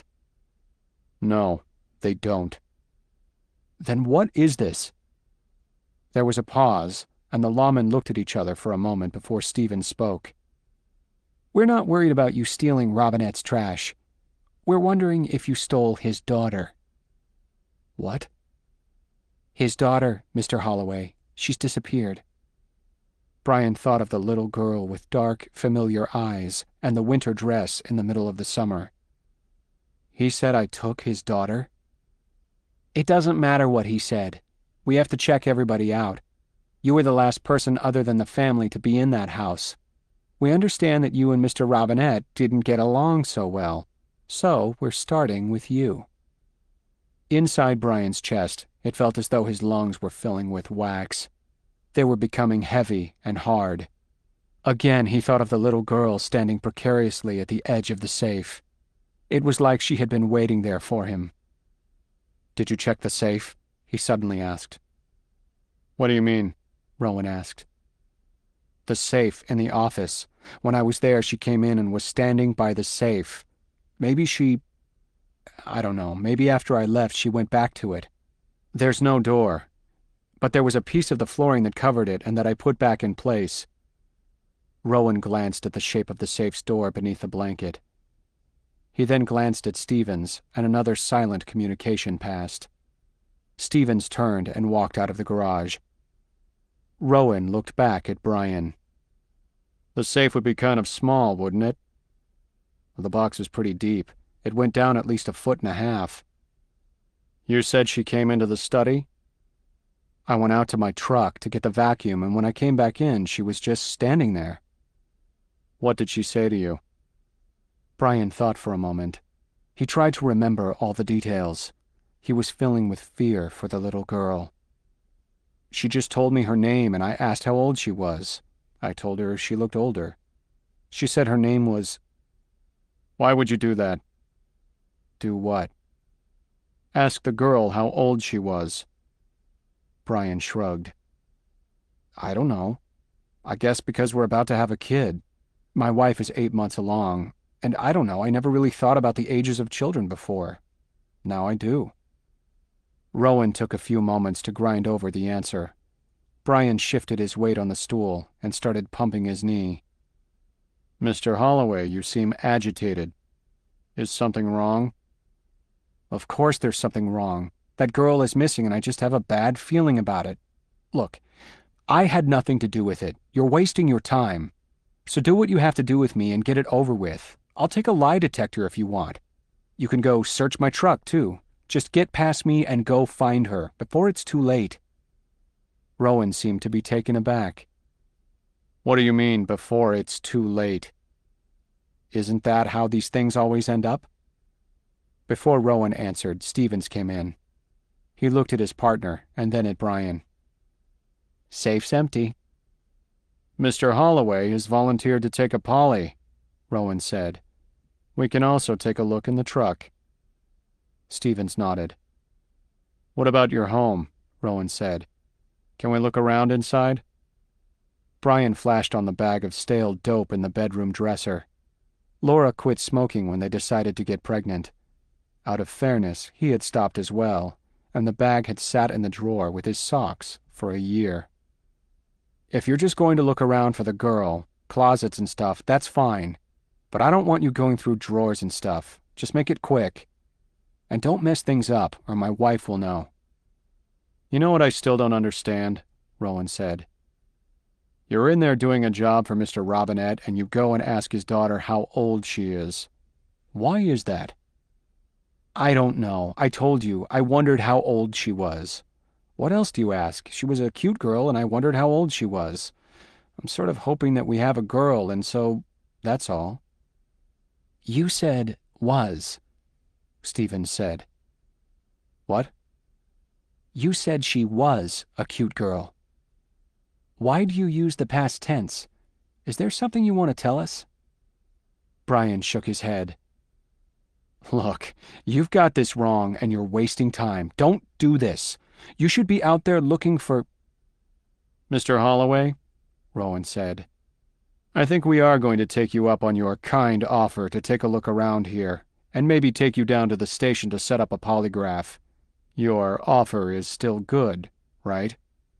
No, they don't. Then what is this? There was a pause, and the lawmen looked at each other for a moment before Stevens spoke. We're not worried about you stealing Robinette's trash. We're wondering if you stole his daughter. What? His daughter, Mr. Holloway. She's disappeared. Brian thought of the little girl with dark, familiar eyes and the winter dress in the middle of the summer. He said I took his daughter? It doesn't matter what he said. We have to check everybody out. You were the last person other than the family to be in that house. We understand that you and Mr. Robinette didn't get along so well, so we're starting with you. Inside Brian's chest, it felt as though his lungs were filling with wax. They were becoming heavy and hard. Again, he thought of the little girl standing precariously at the edge of the safe. It was like she had been waiting there for him. Did you check the safe? He suddenly asked. What do you mean? Rowan asked. The safe in the office. When I was there, she came in and was standing by the safe. Maybe I don't know, maybe after I left she went back to it. There's no door. But there was a piece of the flooring that covered it and that I put back in place. Rowan glanced at the shape of the safe's door beneath the blanket. He then glanced at Stevens, and another silent communication passed. Stevens turned and walked out of the garage. Rowan looked back at Brian. The safe would be kind of small, wouldn't it? The box was pretty deep. It went down at least 1.5 feet. You said she came into the study? I went out to my truck to get the vacuum, and when I came back in, she was just standing there. What did she say to you? Brian thought for a moment. He tried to remember all the details. He was filling with fear for the little girl. She just told me her name, and I asked how old she was. I told her she looked older. She said her name was... Why would you do that? Do what? Ask the girl how old she was. Brian shrugged. I don't know. I guess because we're about to have a kid. My wife is 8 months along, and I don't know, I never really thought about the ages of children before. Now I do. Rowan took a few moments to grind over the answer. Brian shifted his weight on the stool and started pumping his knee. Mr. Holloway, you seem agitated. Is something wrong? Of course there's something wrong. That girl is missing and I just have a bad feeling about it. Look, I had nothing to do with it. You're wasting your time. So do what you have to do with me and get it over with. I'll take a lie detector if you want. You can go search my truck, too. Just get past me and go find her, before it's too late. Rowan seemed to be taken aback. What do you mean, before it's too late? Isn't that how these things always end up? Before Rowan answered, Stevens came in. He looked at his partner and then at Brian. Safe's empty. Mr. Holloway has volunteered to take a Polly, Rowan said. We can also take a look in the truck. Stevens nodded. What about your home? Rowan said. Can we look around inside? Brian flashed on the bag of stale dope in the bedroom dresser. Laura quit smoking when they decided to get pregnant. Out of fairness, he had stopped as well, and the bag had sat in the drawer with his socks for a year. If you're just going to look around for the girl, closets and stuff, that's fine. But I don't want you going through drawers and stuff. Just make it quick. And don't mess things up, or my wife will know. You know what I still don't understand? Rowan said. You're in there doing a job for Mr. Robinette, and you go and ask his daughter how old she is. Why is that? I don't know. I told you. I wondered how old she was. What else do you ask? She was a cute girl, and I wondered how old she was. I'm sort of hoping that we have a girl, and so that's all. You said was, Stevens said. What? You said she was a cute girl. Why do you use the past tense? Is there something you want to tell us? Brian shook his head. Look, you've got this wrong and you're wasting time. Don't do this. You should be out there looking for... Mr. Holloway, Rowan said, I think we are going to take you up on your kind offer to take a look around here, and maybe take you down to the station to set up a polygraph. Your offer is still good, right?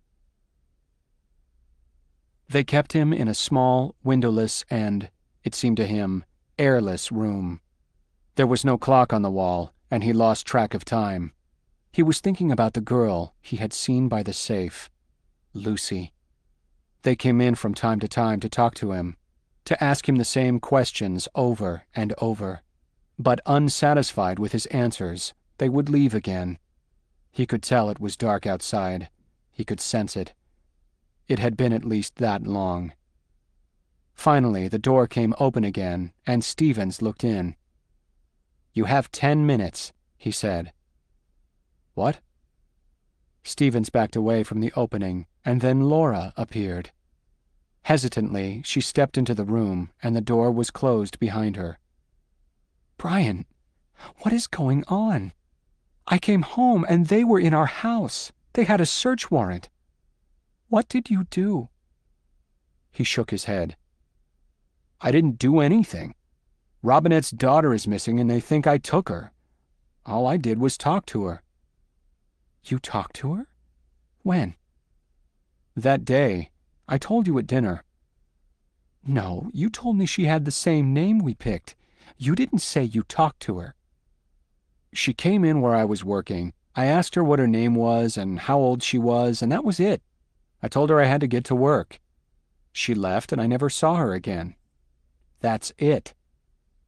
They kept him in a small, windowless and, it seemed to him, airless room. There was no clock on the wall, and he lost track of time. He was thinking about the girl he had seen by the safe, Lucy. They came in from time to talk to him, to ask him the same questions over and over. But unsatisfied with his answers, they would leave again. He could tell it was dark outside. He could sense it. It had been at least that long. Finally, the door came open again, and Stevens looked in. You have 10 minutes, he said. What? Stevens backed away from the opening, and then Laura appeared. Hesitantly, she stepped into the room, and the door was closed behind her. Brian, what is going on? I came home, and they were in our house. They had a search warrant. What did you do? He shook his head. I didn't do anything. Robinette's daughter is missing, and they think I took her. All I did was talk to her. You talked to her? When? That day. I told you at dinner. No, you told me she had the same name we picked. You didn't say you talked to her. She came in where I was working. I asked her what her name was and how old she was, and that was it. I told her I had to get to work. She left, and I never saw her again. That's it.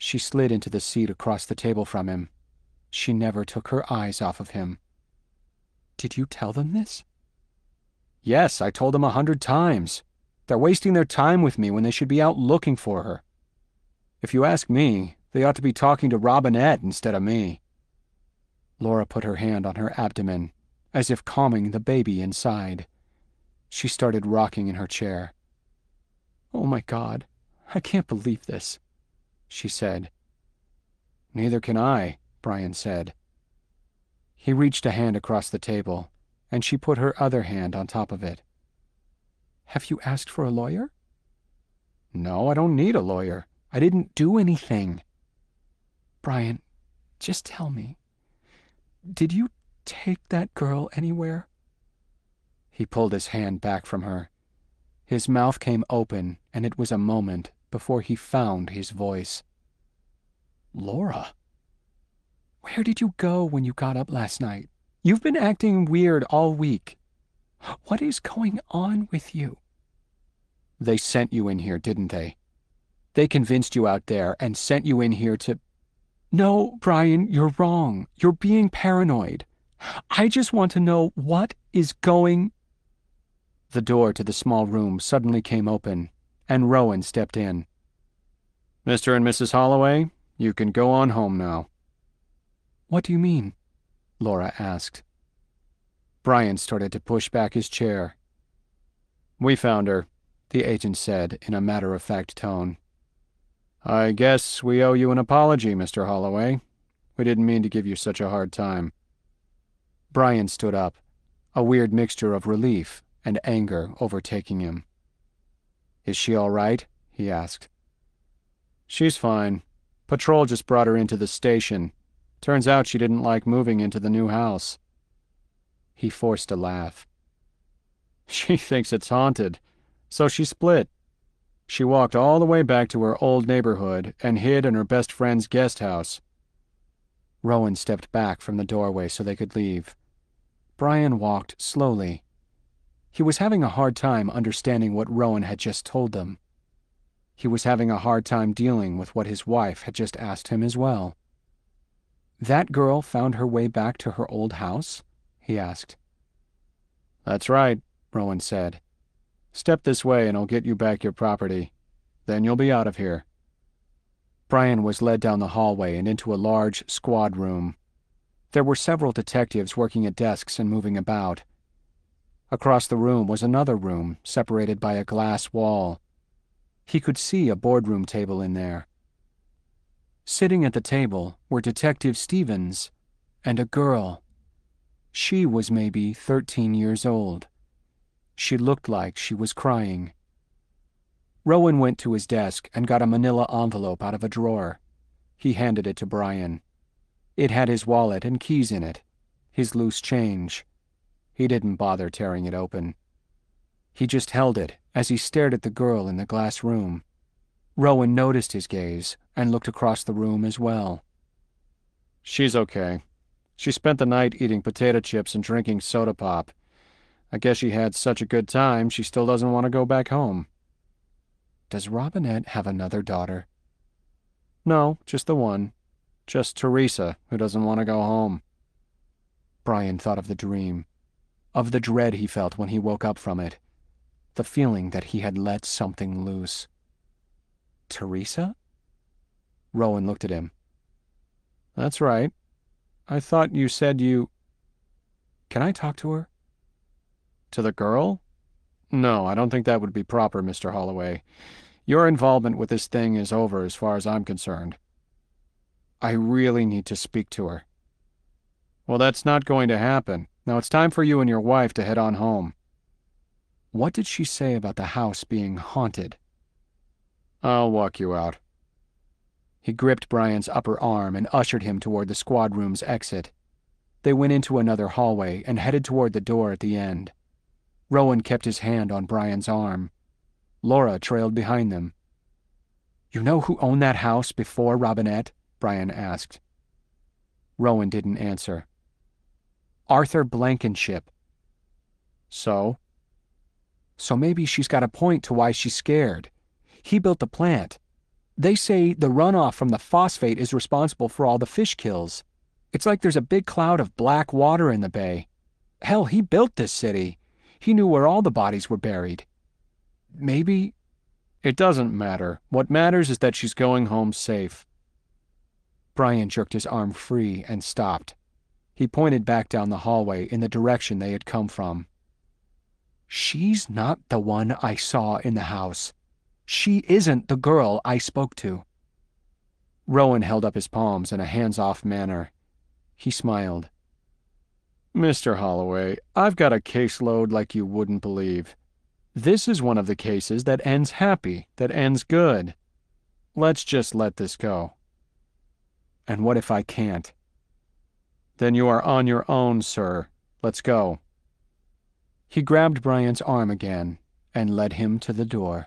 She slid into the seat across the table from him. She never took her eyes off of him. "Did you tell them this?" "Yes, I told them 100 times. They're wasting their time with me when they should be out looking for her. If you ask me, they ought to be talking to Robinette instead of me." Laura put her hand on her abdomen, as if calming the baby inside. She started rocking in her chair. "Oh my God, I can't believe this," she said. "Neither can I," Brian said. He reached a hand across the table, and she put her other hand on top of it. "Have you asked for a lawyer?" "No, I don't need a lawyer. I didn't do anything." "Brian, just tell me. Did you take that girl anywhere?" He pulled his hand back from her. His mouth came open, and it was a moment before he found his voice. "Laura, where did you go when you got up last night? You've been acting weird all week. What is going on with you?" "They sent you in here, didn't they? They convinced you out there and sent you in here to—" "No, Brian, you're wrong. You're being paranoid. I just want to know what is going—" The door to the small room suddenly came open, and Rowan stepped in. "Mr. and Mrs. Holloway, you can go on home now." "What do you mean?" Laura asked. Brian started to push back his chair. "We found her," the agent said in a matter-of-fact tone. "I guess we owe you an apology, Mr. Holloway. We didn't mean to give you such a hard time." Brian stood up, a weird mixture of relief and anger overtaking him. "Is she all right?" he asked. "She's fine. Patrol just brought her into the station. Turns out she didn't like moving into the new house." He forced a laugh. "She thinks it's haunted, so she split. She walked all the way back to her old neighborhood and hid in her best friend's guest house." Rowan stepped back from the doorway so they could leave. Brian walked slowly. He was having a hard time understanding what Rowan had just told them. He was having a hard time dealing with what his wife had just asked him as well. "That girl found her way back to her old house?" he asked. "That's right," Rowan said. "Step this way and I'll get you back your property. Then you'll be out of here." Brian was led down the hallway and into a large squad room. There were several detectives working at desks and moving about. Across the room was another room, separated by a glass wall. He could see a boardroom table in there. Sitting at the table were Detective Stevens and a girl. She was maybe 13 years old. She looked like she was crying. Rowan went to his desk and got a manila envelope out of a drawer. He handed it to Brian. It had his wallet and keys in it, his loose change. He didn't bother tearing it open. He just held it as he stared at the girl in the glass room. Rowan noticed his gaze and looked across the room as well. "She's okay. She spent the night eating potato chips and drinking soda pop. I guess she had such a good time she still doesn't want to go back home." "Does Robinette have another daughter?" "No, just the one. Just Teresa, who doesn't want to go home." Brian thought of the dream, of the dread he felt when he woke up from it, the feeling that he had let something loose. "Teresa?" Rowan looked at him. "That's right. I thought you said you—" "Can I talk to her?" "To the girl? No, I don't think that would be proper, Mr. Holloway. Your involvement with this thing is over as far as I'm concerned." "I really need to speak to her." "Well, that's not going to happen. Now it's time for you and your wife to head on home." "What did she say about the house being haunted?" "I'll walk you out." He gripped Brian's upper arm and ushered him toward the squad room's exit. They went into another hallway and headed toward the door at the end. Rowan kept his hand on Brian's arm. Laura trailed behind them. "You know who owned that house before Robinette?" Brian asked. Rowan didn't answer. "Arthur Blankenship." "So?" "So maybe she's got a point to why she's scared. He built the plant. They say the runoff from the phosphate is responsible for all the fish kills. It's like there's a big cloud of black water in the bay. Hell, he built this city. He knew where all the bodies were buried. Maybe... It doesn't matter. What matters is that she's going home safe. Brian jerked his arm free and stopped. He pointed back down the hallway in the direction they had come from. She's not the one I saw in the house. She isn't the girl I spoke to. Rowan held up his palms in a hands-off manner. He smiled. Mr. Holloway, I've got a caseload like you wouldn't believe. This is one of the cases that ends happy, that ends good. Let's just let this go. And what if I can't? Then you are on your own, sir. Let's go. He grabbed Brian's arm again and led him to the door.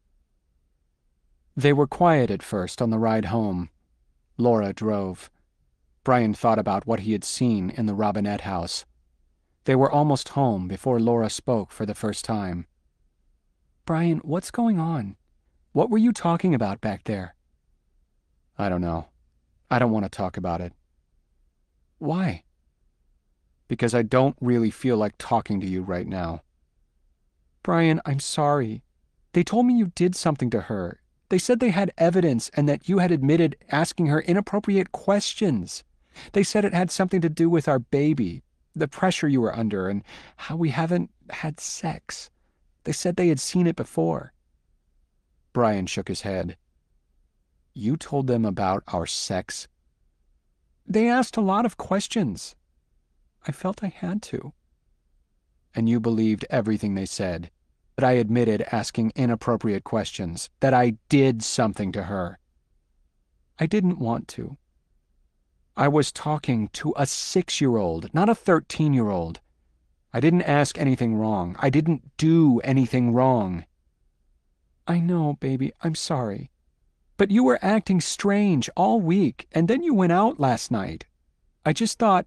They were quiet at first on the ride home. Laura drove. Brian thought about what he had seen in the Robinette house. They were almost home before Laura spoke for the first time. Brian, what's going on? What were you talking about back there? I don't know. I don't want to talk about it. Why? Because I don't really feel like talking to you right now. Brian, I'm sorry. They told me you did something to her. They said they had evidence and that you had admitted asking her inappropriate questions. They said it had something to do with our baby, the pressure you were under, and how we haven't had sex. They said they had seen it before. Brian shook his head. You told them about our sex? They asked a lot of questions. I felt I had to. And you believed everything they said? That I admitted asking inappropriate questions? That I did something to her? I didn't want to. I was talking to a 6-year-old, not a 13-year-old. I didn't ask anything wrong. I didn't do anything wrong. I know, baby. I'm sorry. But you were acting strange all week, and then you went out last night. I just thought...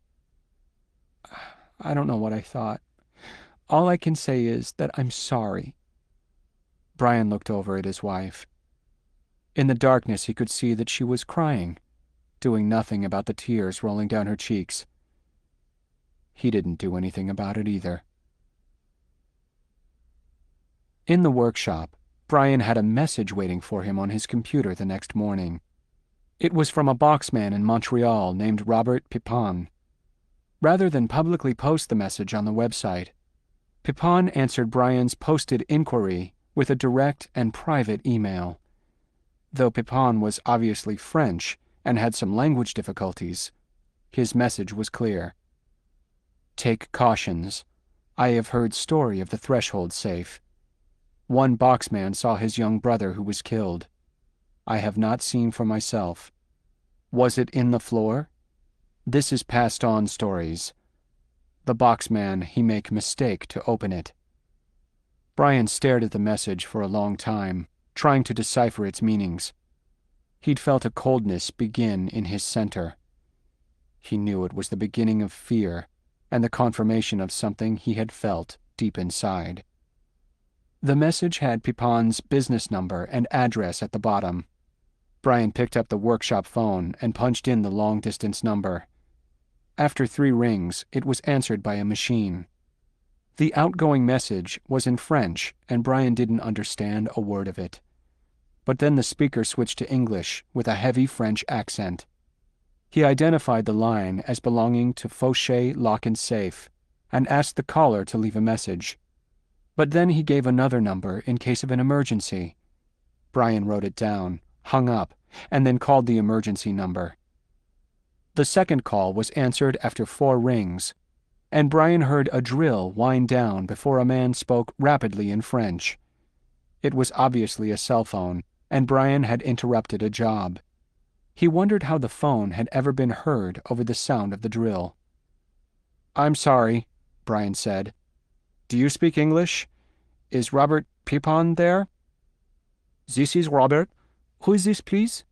I don't know what I thought. All I can say is that I'm sorry. Brian looked over at his wife. In the darkness, he could see that she was crying, doing nothing about the tears rolling down her cheeks. He didn't do anything about it either. In the workshop, Brian had a message waiting for him on his computer the next morning. It was from a boxman in Montreal named Robert Pipon. Rather than publicly post the message on the website, Pipon answered Brian's posted inquiry with a direct and private email. Though Pipon was obviously French and had some language difficulties, his message was clear. Take cautions. I have heard story of the threshold safe. One boxman saw his young brother who was killed. I have not seen for myself. Was it in the floor? This is passed on stories. The boxman he make mistake to open it. Brian stared at the message for a long time, trying to decipher its meanings. He'd felt a coldness begin in his center. He knew it was the beginning of fear and the confirmation of something he had felt deep inside. The message had Pipon's business number and address at the bottom. Brian picked up the workshop phone and punched in the long-distance number. After 3 rings, it was answered by a machine. The outgoing message was in French, and Brian didn't understand a word of it. But then the speaker switched to English with a heavy French accent. He identified the line as belonging to Fauché Lock and Safe and asked the caller to leave a message. But then he gave another number in case of an emergency. Brian wrote it down, hung up, and then called the emergency number. The second call was answered after 4 rings, and Brian heard a drill wind down before a man spoke rapidly in French. It was obviously a cell phone, and Brian had interrupted a job. He wondered how the phone had ever been heard over the sound of the drill. I'm sorry, Brian said. Do you speak English? Is Robert Pipon there? This is Robert. Who is this, please?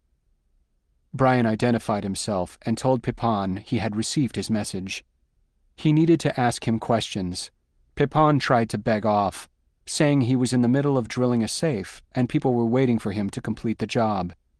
Brian identified himself and told Pipon he had received his message. He needed to ask him questions. Pipon tried to beg off, saying he was in the middle of drilling a safe and people were waiting for him to complete the job.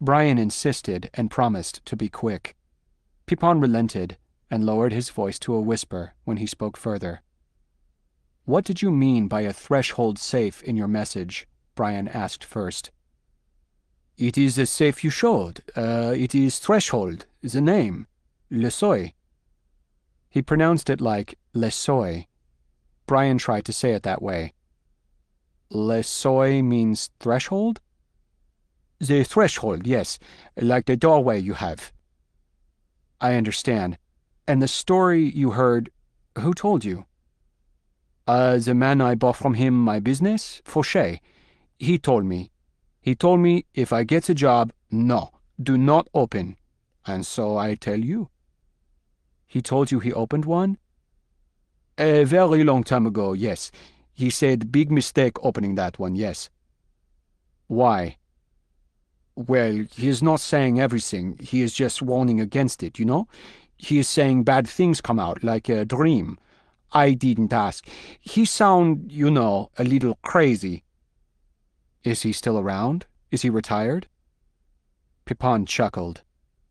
Brian insisted and promised to be quick. Pipon relented and lowered his voice to a whisper when he spoke further. "What did you mean by a threshold safe in your message?" Brian asked first. "It is the safe you showed. It is Threshold, the name. Le Seuil." He pronounced it like Le Seuil. Brian tried to say it that way. Le Seuil means threshold? "The threshold, yes, like the doorway you have." "I understand. And the story you heard, who told you?" The man I bought from him my business, Fauché. He told me. He told me if I get a job, no, do not open. And so I tell you." "He told you he opened one?" "A very long time ago, yes. He said big mistake opening that one, yes." "Why?" "Well, he is not saying everything. He is just warning against it, you know? He is saying bad things come out, like a dream. I didn't ask. He sound, you know, a little crazy." "Is he still around? Is he retired?" Pipon chuckled.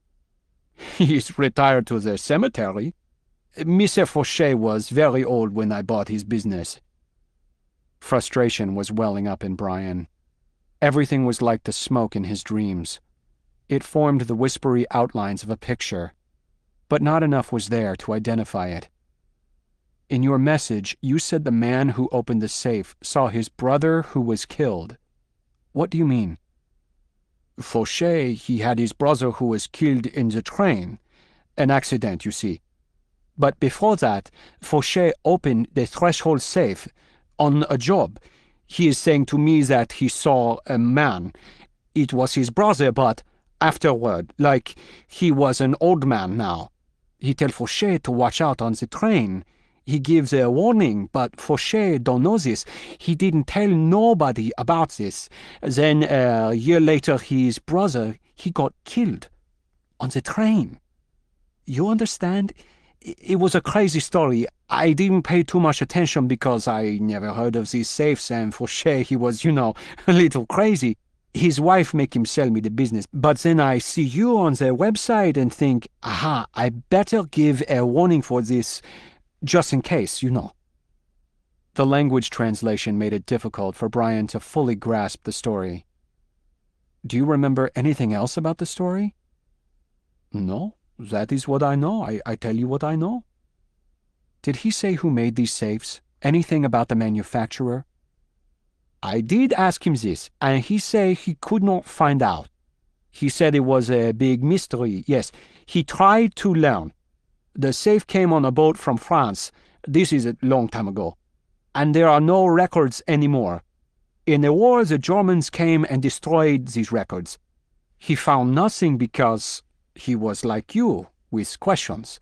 "He's retired to the cemetery. Monsieur Fauché was very old when I bought his business." Frustration was welling up in Brian. Everything was like the smoke in his dreams. It formed the whispery outlines of a picture, but not enough was there to identify it. "In your message, you said the man who opened the safe saw his brother who was killed. What do you mean?" "Fauché, he had his brother who was killed in the train. An accident, you see. But before that, Fauché opened the threshold safe on a job. He is saying to me that he saw a man. It was his brother, but afterward, like he was an old man now. He tell Fauché to watch out on the train. He gives a warning, but Fauché don't know this. He didn't tell nobody about this. Then a year later, his brother, he got killed on the train. You understand? It was a crazy story. I didn't pay too much attention because I never heard of these safes, and Fauché, he was, you know, a little crazy. His wife make him sell me the business. But then I see you on their website and think, aha, I better give a warning for this, just in case, you know." The language translation made it difficult for Brian to fully grasp the story. "Do you remember anything else about the story?" "No, that is what I know. I tell you what I know." "Did he say who made these safes? Anything about the manufacturer?" "I did ask him this, and he say he could not find out. He said it was a big mystery. Yes, he tried to learn. The safe came on a boat from France. This is a long time ago. And there are no records anymore. In the war, the Germans came and destroyed these records. He found nothing because he was like you, with questions."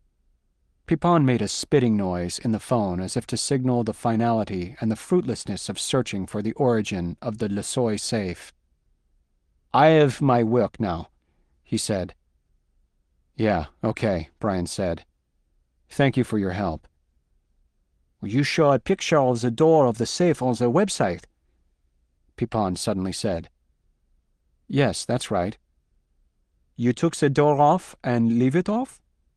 Pipon made a spitting noise in the phone as if to signal the finality and the fruitlessness of searching for the origin of the Le Seuil safe. "I have my work now," he said. "Yeah, okay," Brian said. "Thank you for your help." "You show a picture of the door of the safe on the website," Pipon suddenly said. "Yes, that's right." "You took the door off and leave it off?"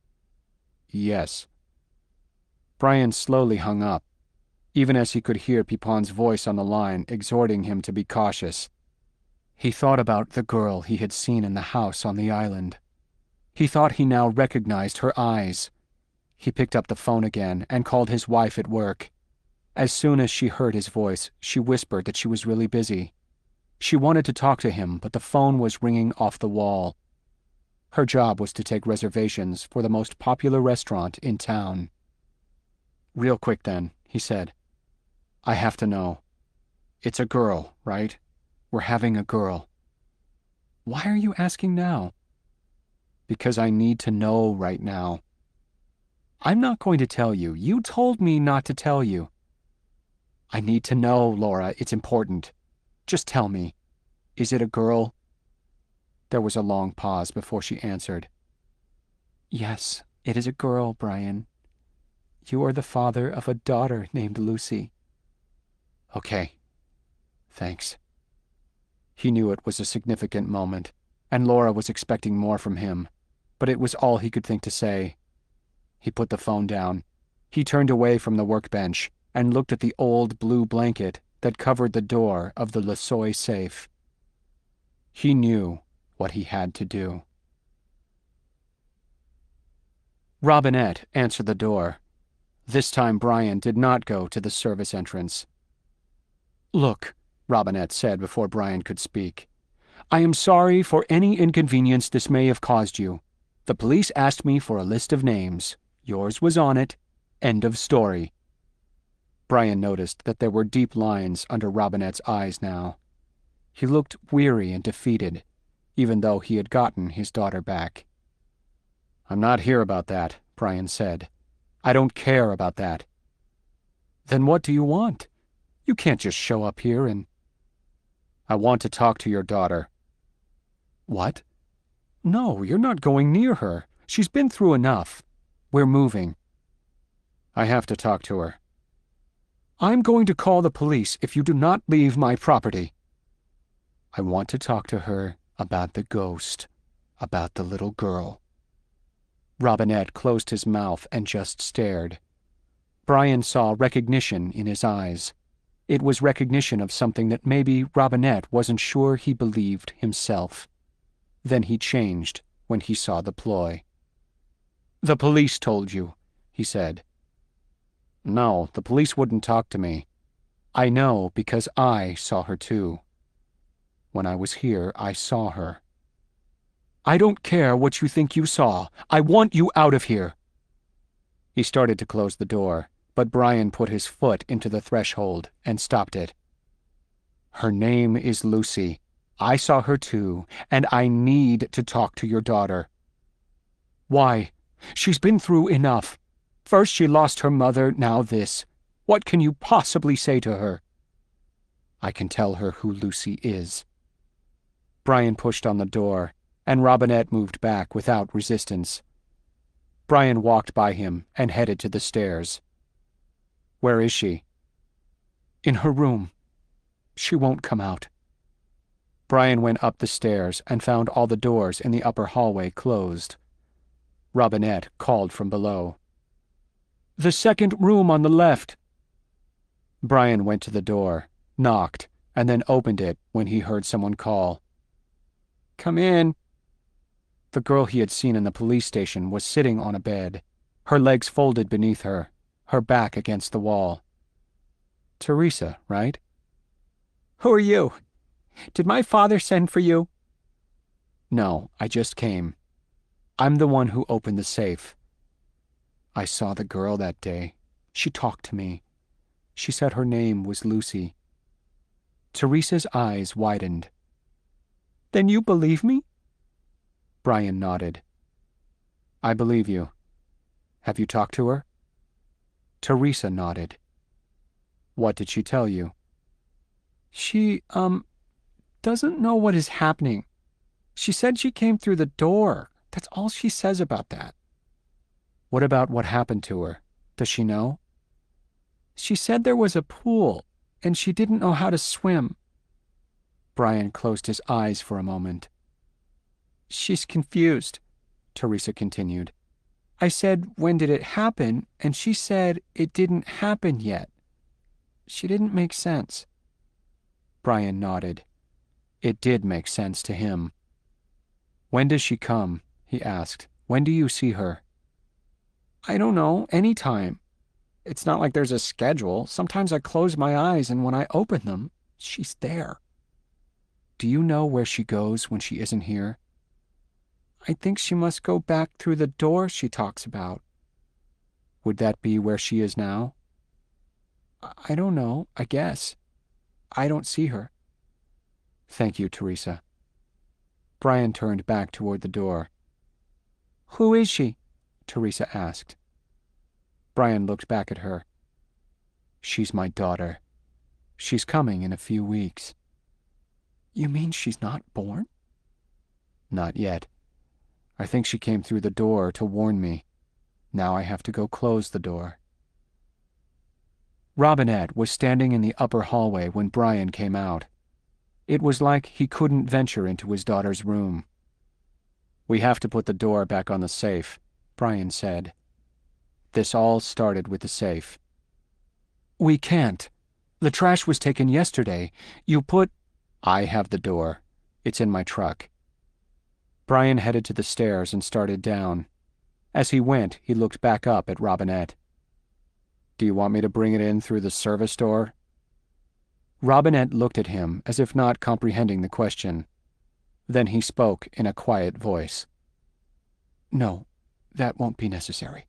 "Yes." Brian slowly hung up, even as he could hear Pipon's voice on the line exhorting him to be cautious. He thought about the girl he had seen in the house on the island. He thought he now recognized her eyes. He picked up the phone again and called his wife at work. As soon as she heard his voice, she whispered that she was really busy. She wanted to talk to him, but the phone was ringing off the wall. Her job was to take reservations for the most popular restaurant in town. "Real quick then," he said. "I have to know. It's a girl, right? We're having a girl." "Why are you asking now?" "Because I need to know right now." "I'm not going to tell you. You told me not to tell you." "I need to know, Laura. It's important. Just tell me. Is it a girl?" There was a long pause before she answered. "Yes, it is a girl, Brian. You are the father of a daughter named Lucy." "Okay. Thanks." He knew it was a significant moment. and Laura was expecting more from him, but it was all he could think to say. He put the phone down. He turned away from the workbench and looked at the old blue blanket that covered the door of the Losoy safe. He knew what he had to do. Robinette answered the door. This time Brian did not go to the service entrance. "Look," Robinette said before Brian could speak, "I am sorry for any inconvenience this may have caused you. The police asked me for a list of names. Yours was on it. End of story." Brian noticed that there were deep lines under Robinette's eyes now. He looked weary and defeated, even though he had gotten his daughter back. "I'm not here about that," Brian said. "I don't care about that." "Then what do you want? You can't just show up here and—" "I want to talk to your daughter." "What? No, you're not going near her. She's been through enough. We're moving." "I have to talk to her." "I'm going to call the police if you do not leave my property." "I want to talk to her about the ghost, about the little girl." Robinette closed his mouth and just stared. Brian saw recognition in his eyes. It was recognition of something that maybe Robinette wasn't sure he believed himself. Then he changed when he saw the ploy. "The police told you," he said. "No, the police wouldn't talk to me. I know because I saw her too. When I was here, I saw her." "I don't care what you think you saw. I want you out of here." He started to close the door, but Brian put his foot into the threshold and stopped it. "Her name is Lucy. I saw her too, and I need to talk to your daughter." "Why? She's been through enough. First she lost her mother, now this. What can you possibly say to her?" "I can tell her who Lucy is." Brian pushed on the door, and Robinette moved back without resistance. Brian walked by him and headed to the stairs. "Where is she?" "In her room. She won't come out." Brian went up the stairs and found all the doors in the upper hallway closed. Robinette called from below. "The second room on the left." Brian went to the door, knocked, and then opened it when he heard someone call. "Come in." The girl he had seen in the police station was sitting on a bed, her legs folded beneath her, her back against the wall. "Teresa, right?" "Who are you? Did my father send for you?" "No, I just came. I'm the one who opened the safe. I saw the girl that day. She talked to me. She said her name was Lucy." Teresa's eyes widened. "Then you believe me?" Brian nodded. "I believe you. Have you talked to her?" Teresa nodded. "What did she tell you?" She, doesn't know what is happening. She said she came through the door. That's all she says about that." "What about what happened to her? Does she know?" "She said there was a pool, and she didn't know how to swim." Brian closed his eyes for a moment. "She's confused," Teresa continued. "I said, when did it happen? And she said it didn't happen yet. She didn't make sense." Brian nodded. It did make sense to him. "When does she come?" he asked. "When do you see her?" "I don't know, any time. It's not like there's a schedule. Sometimes I close my eyes, and when I open them, she's there." "Do you know where she goes when she isn't here?" "I think she must go back through the door she talks about." "Would that be where she is now?" "I don't know, I guess. I don't see her." "Thank you, Teresa." Brian turned back toward the door. "Who is she?" Teresa asked. Brian looked back at her. "She's my daughter. She's coming in a few weeks." "You mean she's not born?" "Not yet. I think she came through the door to warn me. Now I have to go close the door." Robinette was standing in the upper hallway when Brian came out. It was like he couldn't venture into his daughter's room. We have to put the door back on the safe, Brian said. This all started with the safe. We can't. The trash was taken yesterday. You put... I have the door. It's in my truck. Brian headed to the stairs and started down. As he went, he looked back up at Robinette. Do you want me to bring it in through the service door? Robinette looked at him as if not comprehending the question. Then he spoke in a quiet voice. No, that won't be necessary.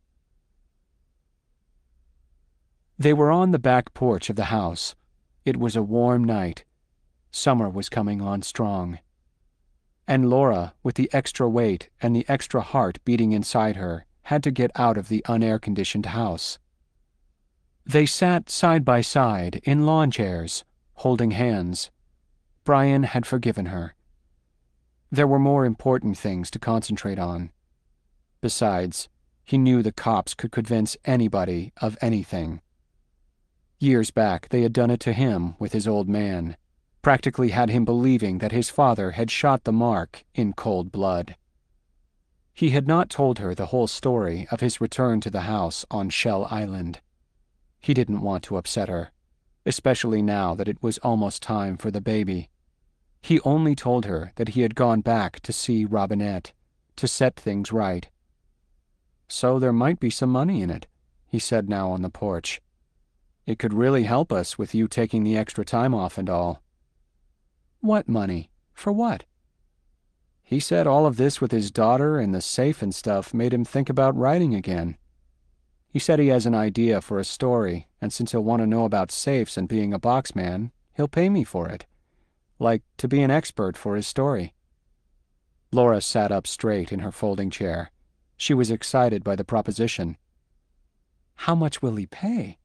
They were on the back porch of the house. It was a warm night. Summer was coming on strong. And Laura, with the extra weight and the extra heart beating inside her, had to get out of the unair-conditioned house. They sat side by side in lawn chairs, holding hands. Brian had forgiven her. There were more important things to concentrate on. Besides, he knew the cops could convince anybody of anything. Years back, they had done it to him with his old man, practically had him believing that his father had shot the mark in cold blood. He had not told her the whole story of his return to the house on Shell Island. He didn't want to upset her, especially now that it was almost time for the baby. He only told her that he had gone back to see Robinette, to set things right. So there might be some money in it, he said now on the porch. It could really help us with you taking the extra time off and all. What money? For what? He said all of this with his daughter and the safe and stuff made him think about writing again. He said he has an idea for a story, and since he'll want to know about safes and being a boxman, he'll pay me for it. Like to be an expert for his story. Laura sat up straight in her folding chair. She was excited by the proposition. How much will he pay?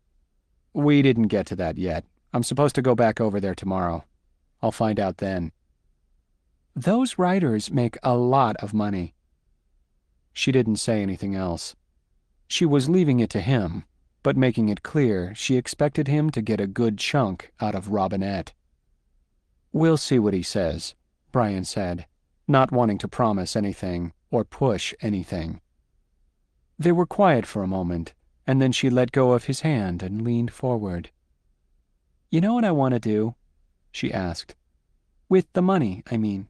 We didn't get to that yet. I'm supposed to go back over there tomorrow. I'll find out then. Those writers make a lot of money. She didn't say anything else. She was leaving it to him, but making it clear she expected him to get a good chunk out of Robinette. We'll see what he says, Brian said, not wanting to promise anything or push anything. They were quiet for a moment, and then she let go of his hand and leaned forward. You know what I want to do? She asked. With the money, I mean.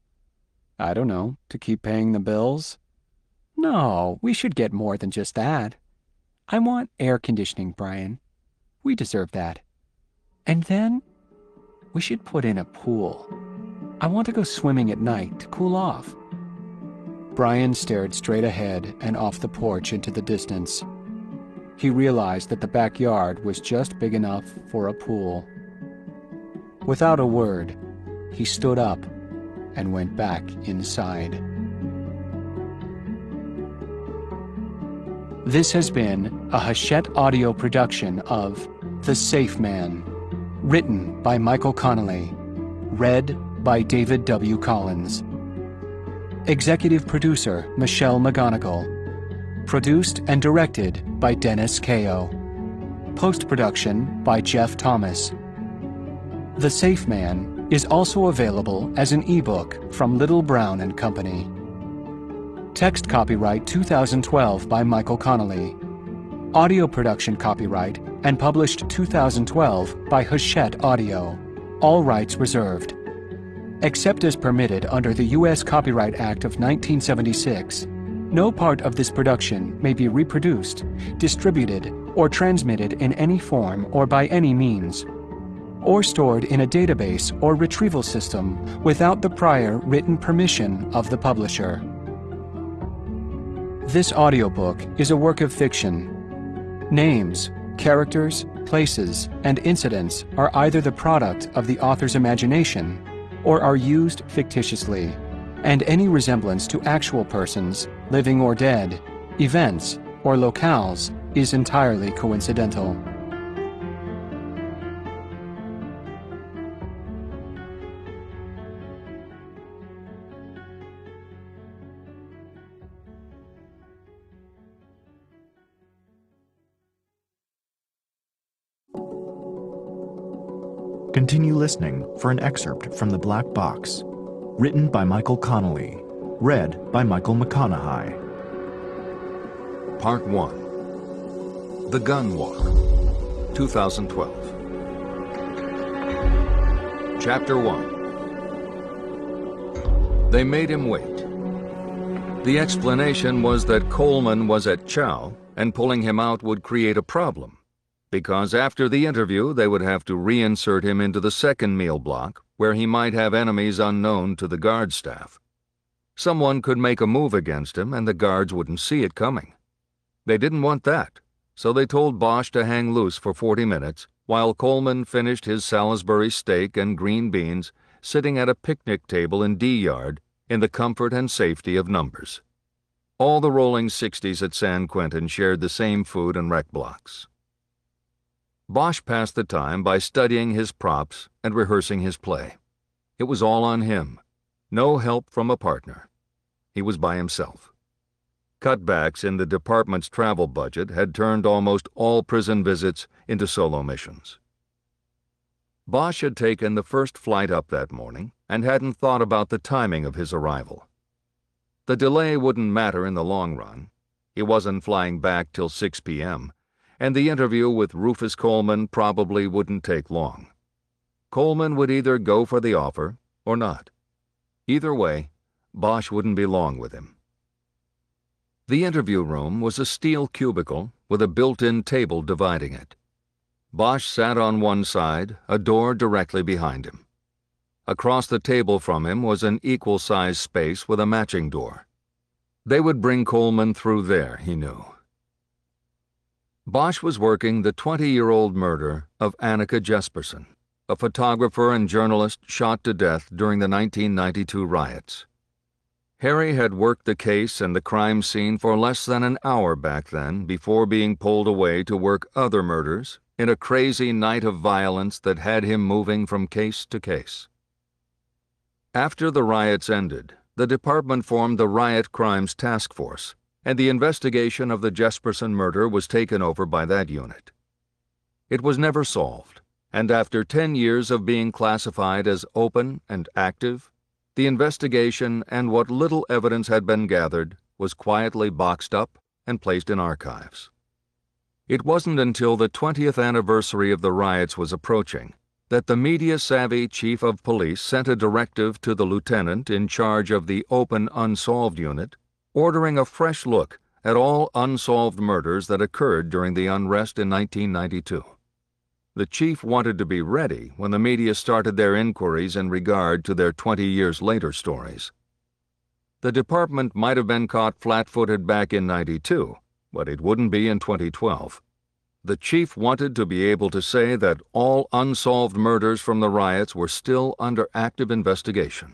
I don't know, to keep paying the bills? No, we should get more than just that. I want air conditioning, Brian. We deserve that. And then, we should put in a pool. I want to go swimming at night to cool off. Brian stared straight ahead and off the porch into the distance. He realized that the backyard was just big enough for a pool. Without a word, he stood up and went back inside. This has been a Hachette audio production of The Safe Man, written by Michael Connelly, read by David W. Collins. Executive producer Michelle McGonigal. Produced and directed by Dennis Kao. Post-production by Jeff Thomas. The Safe Man is also available as an ebook from Little Brown and Company. Text copyright 2012 by Michael Connelly. Audio production copyright and published 2012 by Hachette Audio. All rights reserved. Except as permitted under the U.S. Copyright Act of 1976, no part of this production may be reproduced, distributed, or transmitted in any form or by any means, or stored in a database or retrieval system without the prior written permission of the publisher. This audiobook is a work of fiction. Names, characters, places, and incidents are either the product of the author's imagination or are used fictitiously, and any resemblance to actual persons, living or dead, events, or locales is entirely coincidental. Continue listening for an excerpt from The Black Box, written by Michael Connelly, Read by Michael McConaughey. Part 1. The Gun Walk, 2012. Chapter 1. They made him wait. The explanation was that Coleman was at Chow, and pulling him out would create a problem, because after the interview they would have to reinsert him into the second meal block, where he might have enemies unknown to the guard staff. Someone could make a move against him and the guards wouldn't see it coming. They didn't want that, so they told Bosch to hang loose for 40 minutes while Coleman finished his Salisbury steak and green beans sitting at a picnic table in D Yard in the comfort and safety of numbers. All the rolling 60s at San Quentin shared the same food and rec blocks. Bosch passed the time by studying his props and rehearsing his play. It was all on him. No help from a partner. He was by himself. Cutbacks in the department's travel budget had turned almost all prison visits into solo missions. Bosch had taken the first flight up that morning and hadn't thought about the timing of his arrival. The delay wouldn't matter in the long run. He wasn't flying back till 6 p.m., and the interview with Rufus Coleman probably wouldn't take long. Coleman would either go for the offer or not. Either way, Bosch wouldn't be long with him. The interview room was a steel cubicle with a built-in table dividing it. Bosch sat on one side, a door directly behind him. Across the table from him was an equal-sized space with a matching door. They would bring Coleman through there, he knew. Bosch was working the 20-year-old murder of Annika Jesperson, a photographer and journalist shot to death during the 1992 riots. Harry had worked the case and the crime scene for less than an hour back then before being pulled away to work other murders in a crazy night of violence that had him moving from case to case. After the riots ended, the department formed the Riot Crimes Task Force, and the investigation of the Jesperson murder was taken over by that unit. It was never solved, and after 10 years of being classified as open and active, the investigation and what little evidence had been gathered was quietly boxed up and placed in archives. It wasn't until the 20th anniversary of the riots was approaching that the media-savvy chief of police sent a directive to the lieutenant in charge of the Open Unsolved Unit, ordering a fresh look at all unsolved murders that occurred during the unrest in 1992. The chief wanted to be ready when the media started their inquiries in regard to their 20 years later stories. The department might have been caught flat-footed back in '92, but it wouldn't be in 2012. The chief wanted to be able to say that all unsolved murders from the riots were still under active investigation.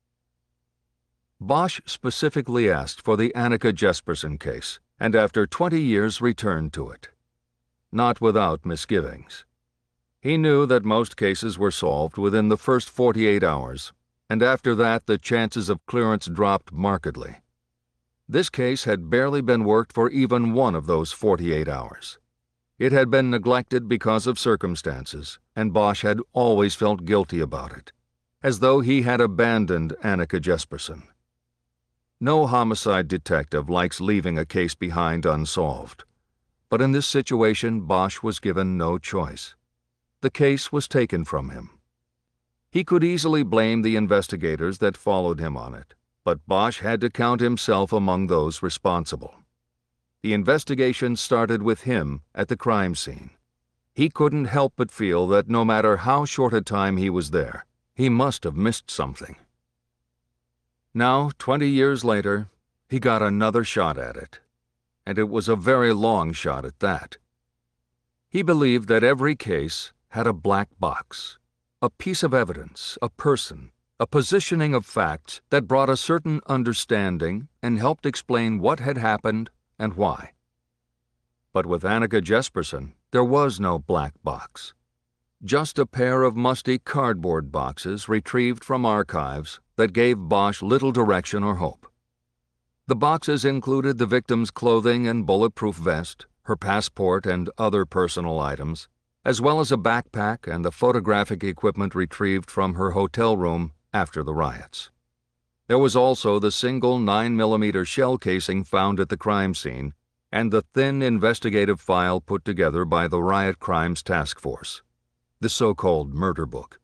Bosch specifically asked for the Annika Jesperson case, and after 20 years returned to it. Not without misgivings. He knew that most cases were solved within the first 48 hours, and after that the chances of clearance dropped markedly. This case had barely been worked for even one of those 48 hours. It had been neglected because of circumstances, and Bosch had always felt guilty about it, as though he had abandoned Annika Jesperson. No homicide detective likes leaving a case behind unsolved, but in this situation Bosch was given no choice. The case was taken from him. He could easily blame the investigators that followed him on it, but Bosch had to count himself among those responsible. The investigation started with him at the crime scene. He couldn't help but feel that no matter how short a time he was there, he must have missed something. Now, 20 years later, he got another shot at it, and it was a very long shot at that. He believed that every case had a black box, a piece of evidence, a person, a positioning of facts that brought a certain understanding and helped explain what had happened and why. But with Annika Jesperson, there was no black box. Just a pair of musty cardboard boxes retrieved from archives that gave Bosch little direction or hope. The boxes included the victim's clothing and bulletproof vest, her passport and other personal items, as well as a backpack and the photographic equipment retrieved from her hotel room after the riots. There was also the single 9mm shell casing found at the crime scene and the thin investigative file put together by the Riot Crimes Task Force, the so-called murder book.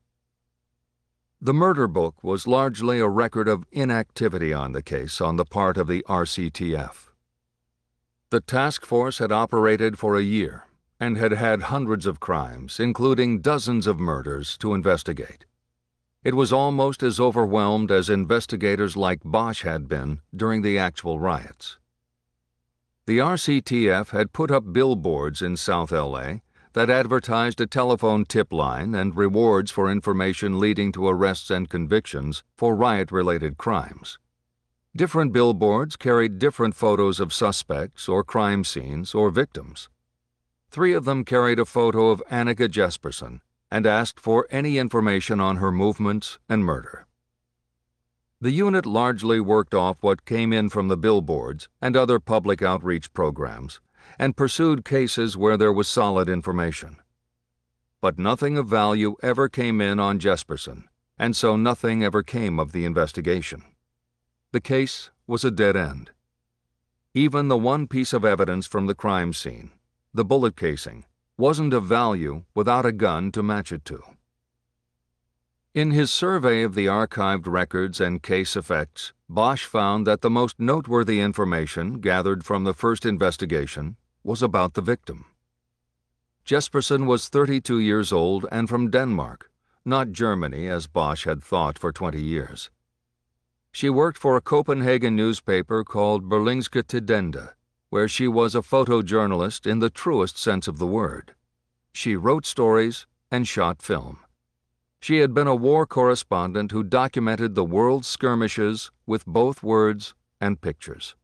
The murder book was largely a record of inactivity on the case on the part of the RCTF. The task force had operated for a year and had had hundreds of crimes, including dozens of murders, to investigate. It was almost as overwhelmed as investigators like Bosch had been during the actual riots. The RCTF had put up billboards in South LA that advertised a telephone tip line and rewards for information leading to arrests and convictions for riot-related crimes. Different billboards carried different photos of suspects or crime scenes or victims. 3 of them carried a photo of Annika Jesperson and asked for any information on her movements and murder. The unit largely worked off what came in from the billboards and other public outreach programs and pursued cases where there was solid information. But nothing of value ever came in on Jesperson, and so nothing ever came of the investigation. The case was a dead end. Even the one piece of evidence from the crime scene, the bullet casing, wasn't of value without a gun to match it to. In his survey of the archived records and case effects, Bosch found that the most noteworthy information gathered from the first investigation was about the victim. Jesperson was 32 years old and from Denmark, not Germany as Bosch had thought for 20 years. She worked for a Copenhagen newspaper called Berlingske Tidende, where she was a photojournalist in the truest sense of the word. She wrote stories and shot film. She had been a war correspondent who documented the world's skirmishes with both words and pictures.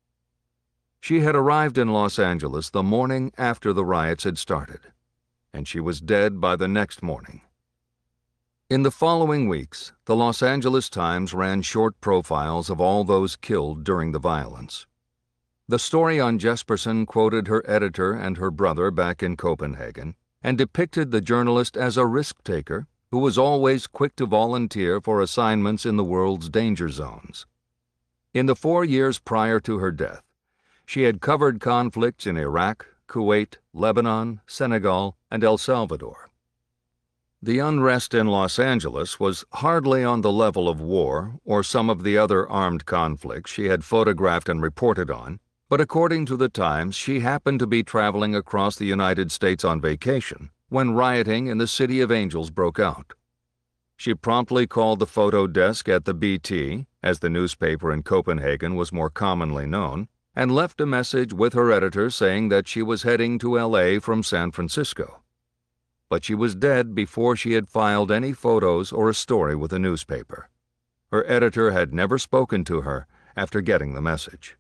She had arrived in Los Angeles the morning after the riots had started, and she was dead by the next morning. In the following weeks, the Los Angeles Times ran short profiles of all those killed during the violence. The story on Jesperson quoted her editor and her brother back in Copenhagen and depicted the journalist as a risk-taker who was always quick to volunteer for assignments in the world's danger zones. In the 4 years prior to her death, she had covered conflicts in Iraq, Kuwait, Lebanon, Senegal, and El Salvador. The unrest in Los Angeles was hardly on the level of war or some of the other armed conflicts she had photographed and reported on, but according to the Times, she happened to be traveling across the United States on vacation when rioting in the City of Angels broke out. She promptly called the photo desk at the BT, as the newspaper in Copenhagen was more commonly known, and left a message with her editor saying that she was heading to LA from San Francisco. But she was dead before she had filed any photos or a story with the newspaper. Her editor had never spoken to her after getting the message.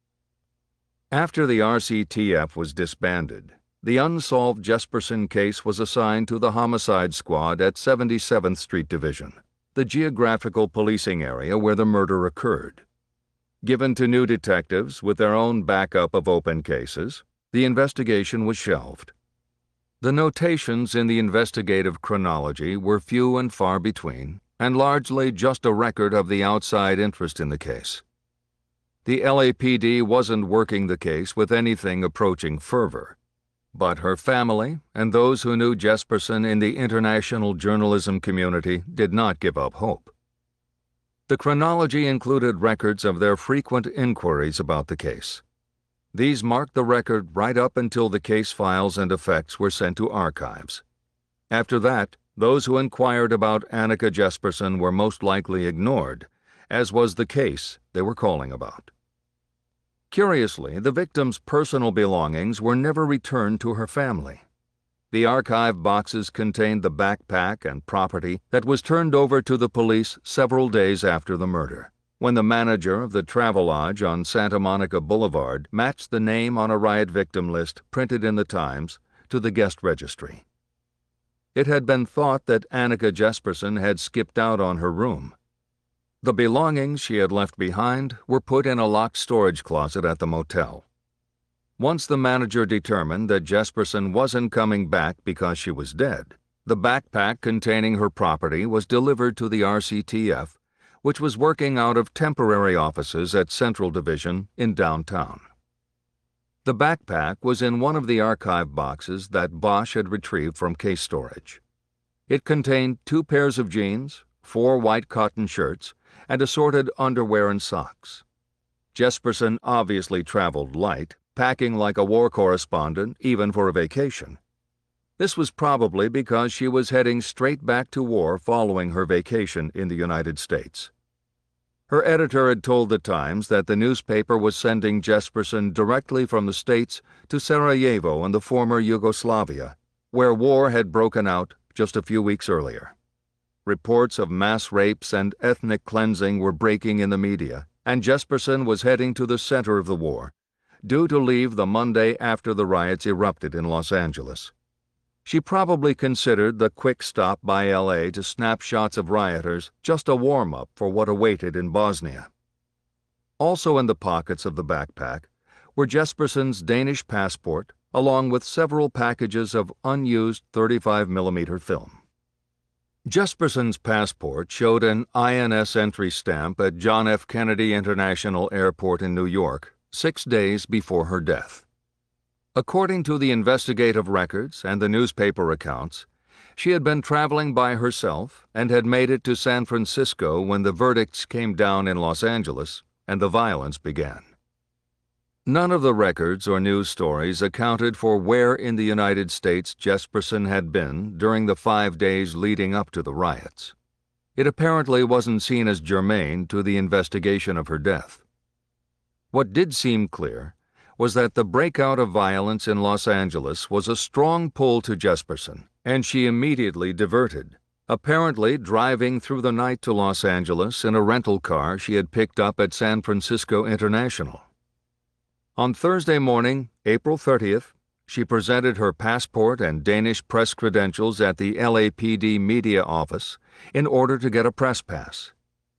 After the RCTF was disbanded, the unsolved Jesperson case was assigned to the Homicide Squad at 77th Street Division, the geographical policing area where the murder occurred. Given to new detectives with their own backup of open cases, the investigation was shelved. The notations in the investigative chronology were few and far between, and largely just a record of the outside interest in the case. The LAPD wasn't working the case with anything approaching fervor, but her family and those who knew Jesperson in the international journalism community did not give up hope. The chronology included records of their frequent inquiries about the case. These marked the record right up until the case files and effects were sent to archives. After that, those who inquired about Annika Jesperson were most likely ignored, as was the case they were calling about. Curiously, the victim's personal belongings were never returned to her family. The archive boxes contained the backpack and property that was turned over to the police several days after the murder, when the manager of the Travelodge on Santa Monica Boulevard matched the name on a riot victim list printed in the Times to the guest registry. It had been thought that Annika Jesperson had skipped out on her room. The belongings she had left behind were put in a locked storage closet at the motel. Once the manager determined that Jesperson wasn't coming back because she was dead, the backpack containing her property was delivered to the RCTF, which was working out of temporary offices at Central Division in downtown. The backpack was in one of the archive boxes that Bosch had retrieved from case storage. It contained 2 pairs of jeans, 4 white cotton shirts, and assorted underwear and socks. Jesperson obviously traveled light, packing like a war correspondent even for a vacation. This was probably because she was heading straight back to war following her vacation in the United States. Her editor had told the Times that the newspaper was sending Jesperson directly from the States to Sarajevo in the former Yugoslavia, where war had broken out just a few weeks earlier. Reports of mass rapes and ethnic cleansing were breaking in the media, and Jesperson was heading to the center of the war, due to leave the Monday after the riots erupted in Los Angeles. She probably considered the quick stop by LA to snap shots of rioters just a warm-up for what awaited in Bosnia. Also in the pockets of the backpack were Jesperson's Danish passport, along with several packages of unused 35mm film. Jesperson's passport showed an INS entry stamp at John F. Kennedy International Airport in New York 6 days before her death. According to the investigative records and the newspaper accounts, she had been traveling by herself and had made it to San Francisco when the verdicts came down in Los Angeles and the violence began. None of the records or news stories accounted for where in the United States Jesperson had been during the 5 days leading up to the riots. It apparently wasn't seen as germane to the investigation of her death. What did seem clear was that the breakout of violence in Los Angeles was a strong pull to Jesperson, and she immediately diverted, apparently driving through the night to Los Angeles in a rental car she had picked up at San Francisco International. On Thursday morning, April 30th, she presented her passport and Danish press credentials at the LAPD media office in order to get a press pass.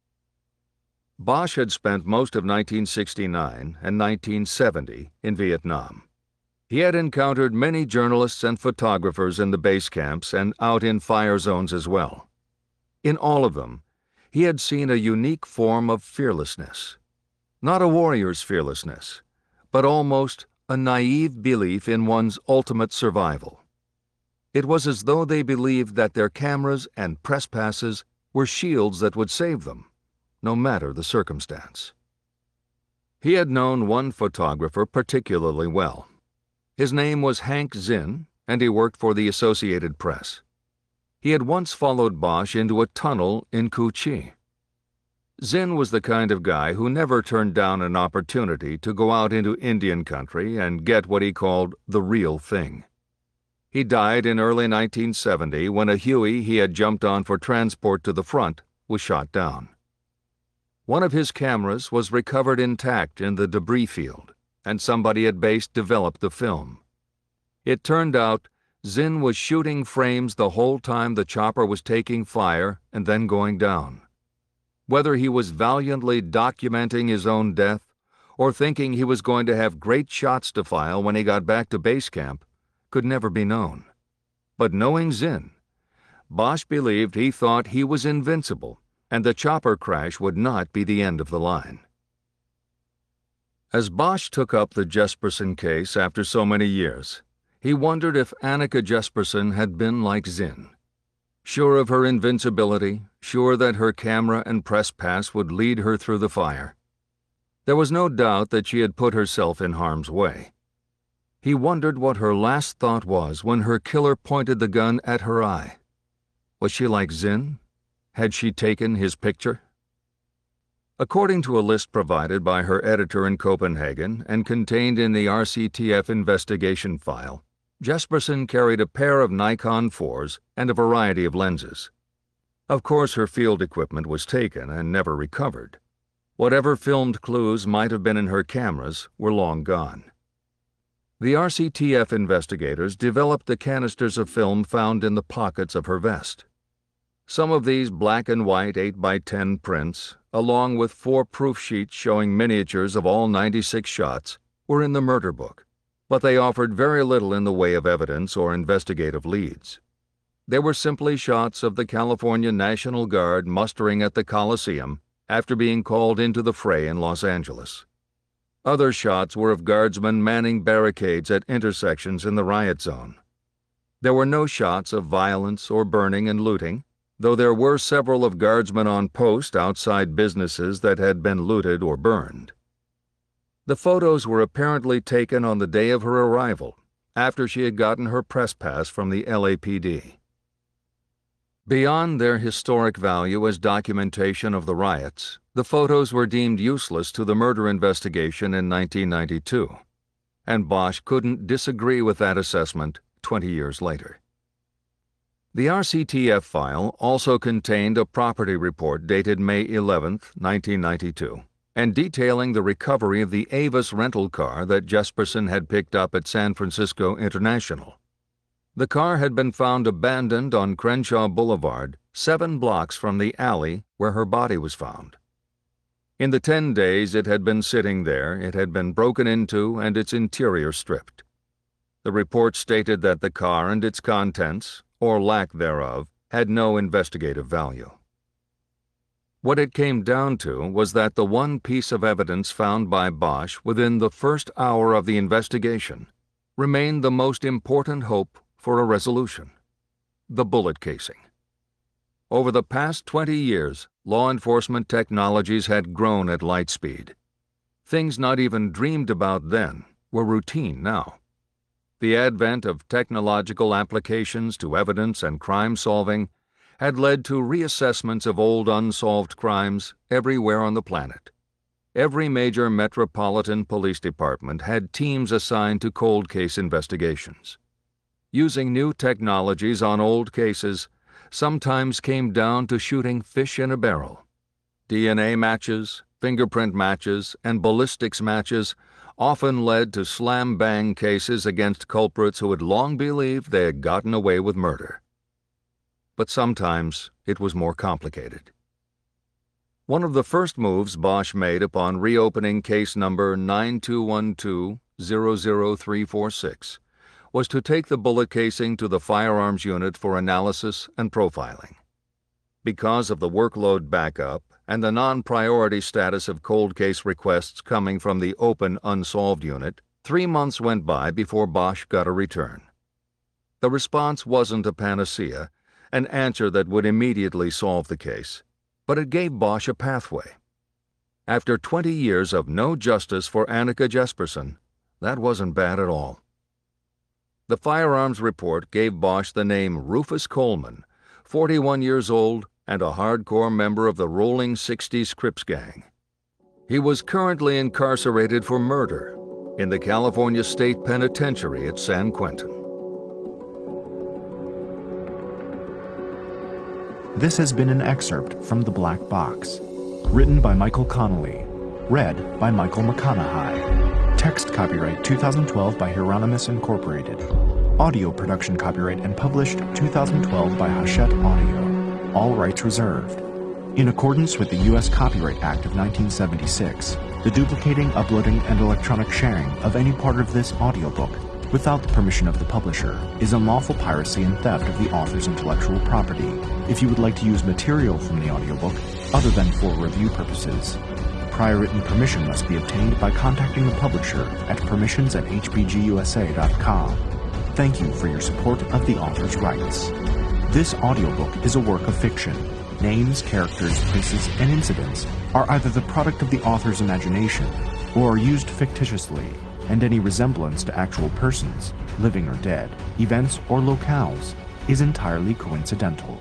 Bosch had spent most of 1969 and 1970 in Vietnam. He had encountered many journalists and photographers in the base camps and out in fire zones as well. In all of them, he had seen a unique form of fearlessness. Not a warrior's fearlessness, but almost a naive belief in one's ultimate survival. It was as though they believed that their cameras and press passes were shields that would save them, no matter the circumstance. He had known one photographer particularly well. His name was Hank Zinn, and he worked for the Associated Press. He had once followed Bosch into a tunnel in Cu Chi. Zinn was the kind of guy who never turned down an opportunity to go out into Indian country and get what he called the real thing. He died in early 1970 when a Huey he had jumped on for transport to the front was shot down. One of his cameras was recovered intact in the debris field, and somebody at base developed the film. It turned out Zinn was shooting frames the whole time the chopper was taking fire and then going down. Whether he was valiantly documenting his own death or thinking he was going to have great shots to file when he got back to base camp could never be known. But knowing Zinn, Bosch believed he thought he was invincible, and the chopper crash would not be the end of the line. As Bosch took up the Jesperson case after so many years, he wondered if Annika Jesperson had been like Zinn. Sure of her invincibility, sure that her camera and press pass would lead her through the fire. There was no doubt that she had put herself in harm's way. He wondered what her last thought was when her killer pointed the gun at her eye. Was she like Zinn? Had she taken his picture? According to a list provided by her editor in Copenhagen and contained in the RCTF investigation file, Jesperson carried a pair of Nikon 4s and a variety of lenses. Of course, her field equipment was taken and never recovered. Whatever filmed clues might have been in her cameras were long gone. The RCTF investigators developed the canisters of film found in the pockets of her vest. Some of these black and white 8x10 prints, along with 4 proof sheets showing miniatures of all 96 shots, were in the murder book, but they offered very little in the way of evidence or investigative leads. They were simply shots of the California National Guard mustering at the Coliseum after being called into the fray in Los Angeles. Other shots were of guardsmen manning barricades at intersections in the riot zone. There were no shots of violence or burning and looting, though there were several of guardsmen on post outside businesses that had been looted or burned. The photos were apparently taken on the day of her arrival, after she had gotten her press pass from the LAPD. Beyond their historic value as documentation of the riots, the photos were deemed useless to the murder investigation in 1992, and Bosch couldn't disagree with that assessment 20 years later. The RCTF file also contained a property report dated May 11, 1992, and detailing the recovery of the Avis rental car that Jesperson had picked up at San Francisco International. The car had been found abandoned on Crenshaw Boulevard, 7 blocks from the alley where her body was found. In the 10 days it had been sitting there, it had been broken into and its interior stripped. The report stated that the car and its contents, or lack thereof, had no investigative value. What it came down to was that the one piece of evidence found by Bosch within the first hour of the investigation remained the most important hope for a resolution: the bullet casing. Over the past 20 years, law enforcement technologies had grown at light speed. Things not even dreamed about then were routine now. The advent of technological applications to evidence and crime solving had led to reassessments of old unsolved crimes everywhere on the planet. Every major metropolitan police department had teams assigned to cold case investigations. Using new technologies on old cases sometimes came down to shooting fish in a barrel. DNA matches, fingerprint matches, and ballistics matches often led to slam-bang cases against culprits who had long believed they had gotten away with murder. But sometimes it was more complicated. One of the first moves Bosch made upon reopening case number 9212-00346 was to take the bullet casing to the firearms unit for analysis and profiling. Because of the workload backup and the non-priority status of cold case requests coming from the open unsolved unit, 3 months went by before Bosch got a return. The response wasn't a panacea, an answer that would immediately solve the case, but it gave Bosch a pathway. After 20 years of no justice for Annika Jesperson, that wasn't bad at all. The firearms report gave Bosch the name Rufus Coleman, 41 years old and a hardcore member of the Rolling 60s Crips gang. He was currently incarcerated for murder in the California State Penitentiary at San Quentin. This has been an excerpt from The Black Box, written by Michael Connolly, read by Michael McConaughey. Text copyright 2012 by Hieronymus Incorporated. Audio production copyright and published 2012 by Hachette Audio. All rights reserved. In accordance with the U.S. Copyright Act of 1976, the duplicating, uploading, and electronic sharing of any part of this audiobook without the permission of the publisher is unlawful piracy and theft of the author's intellectual property. If you would like to use material from the audiobook other than for review purposes, prior written permission must be obtained by contacting the publisher at permissions@hbgusa.com. Thank you for your support of the author's rights. This audiobook is a work of fiction. Names, characters, places, and incidents are either the product of the author's imagination or are used fictitiously, and any resemblance to actual persons, living or dead, events or locales, is entirely coincidental.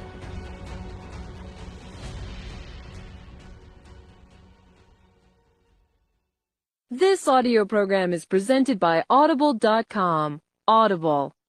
This audio program is presented by Audible.com. Audible.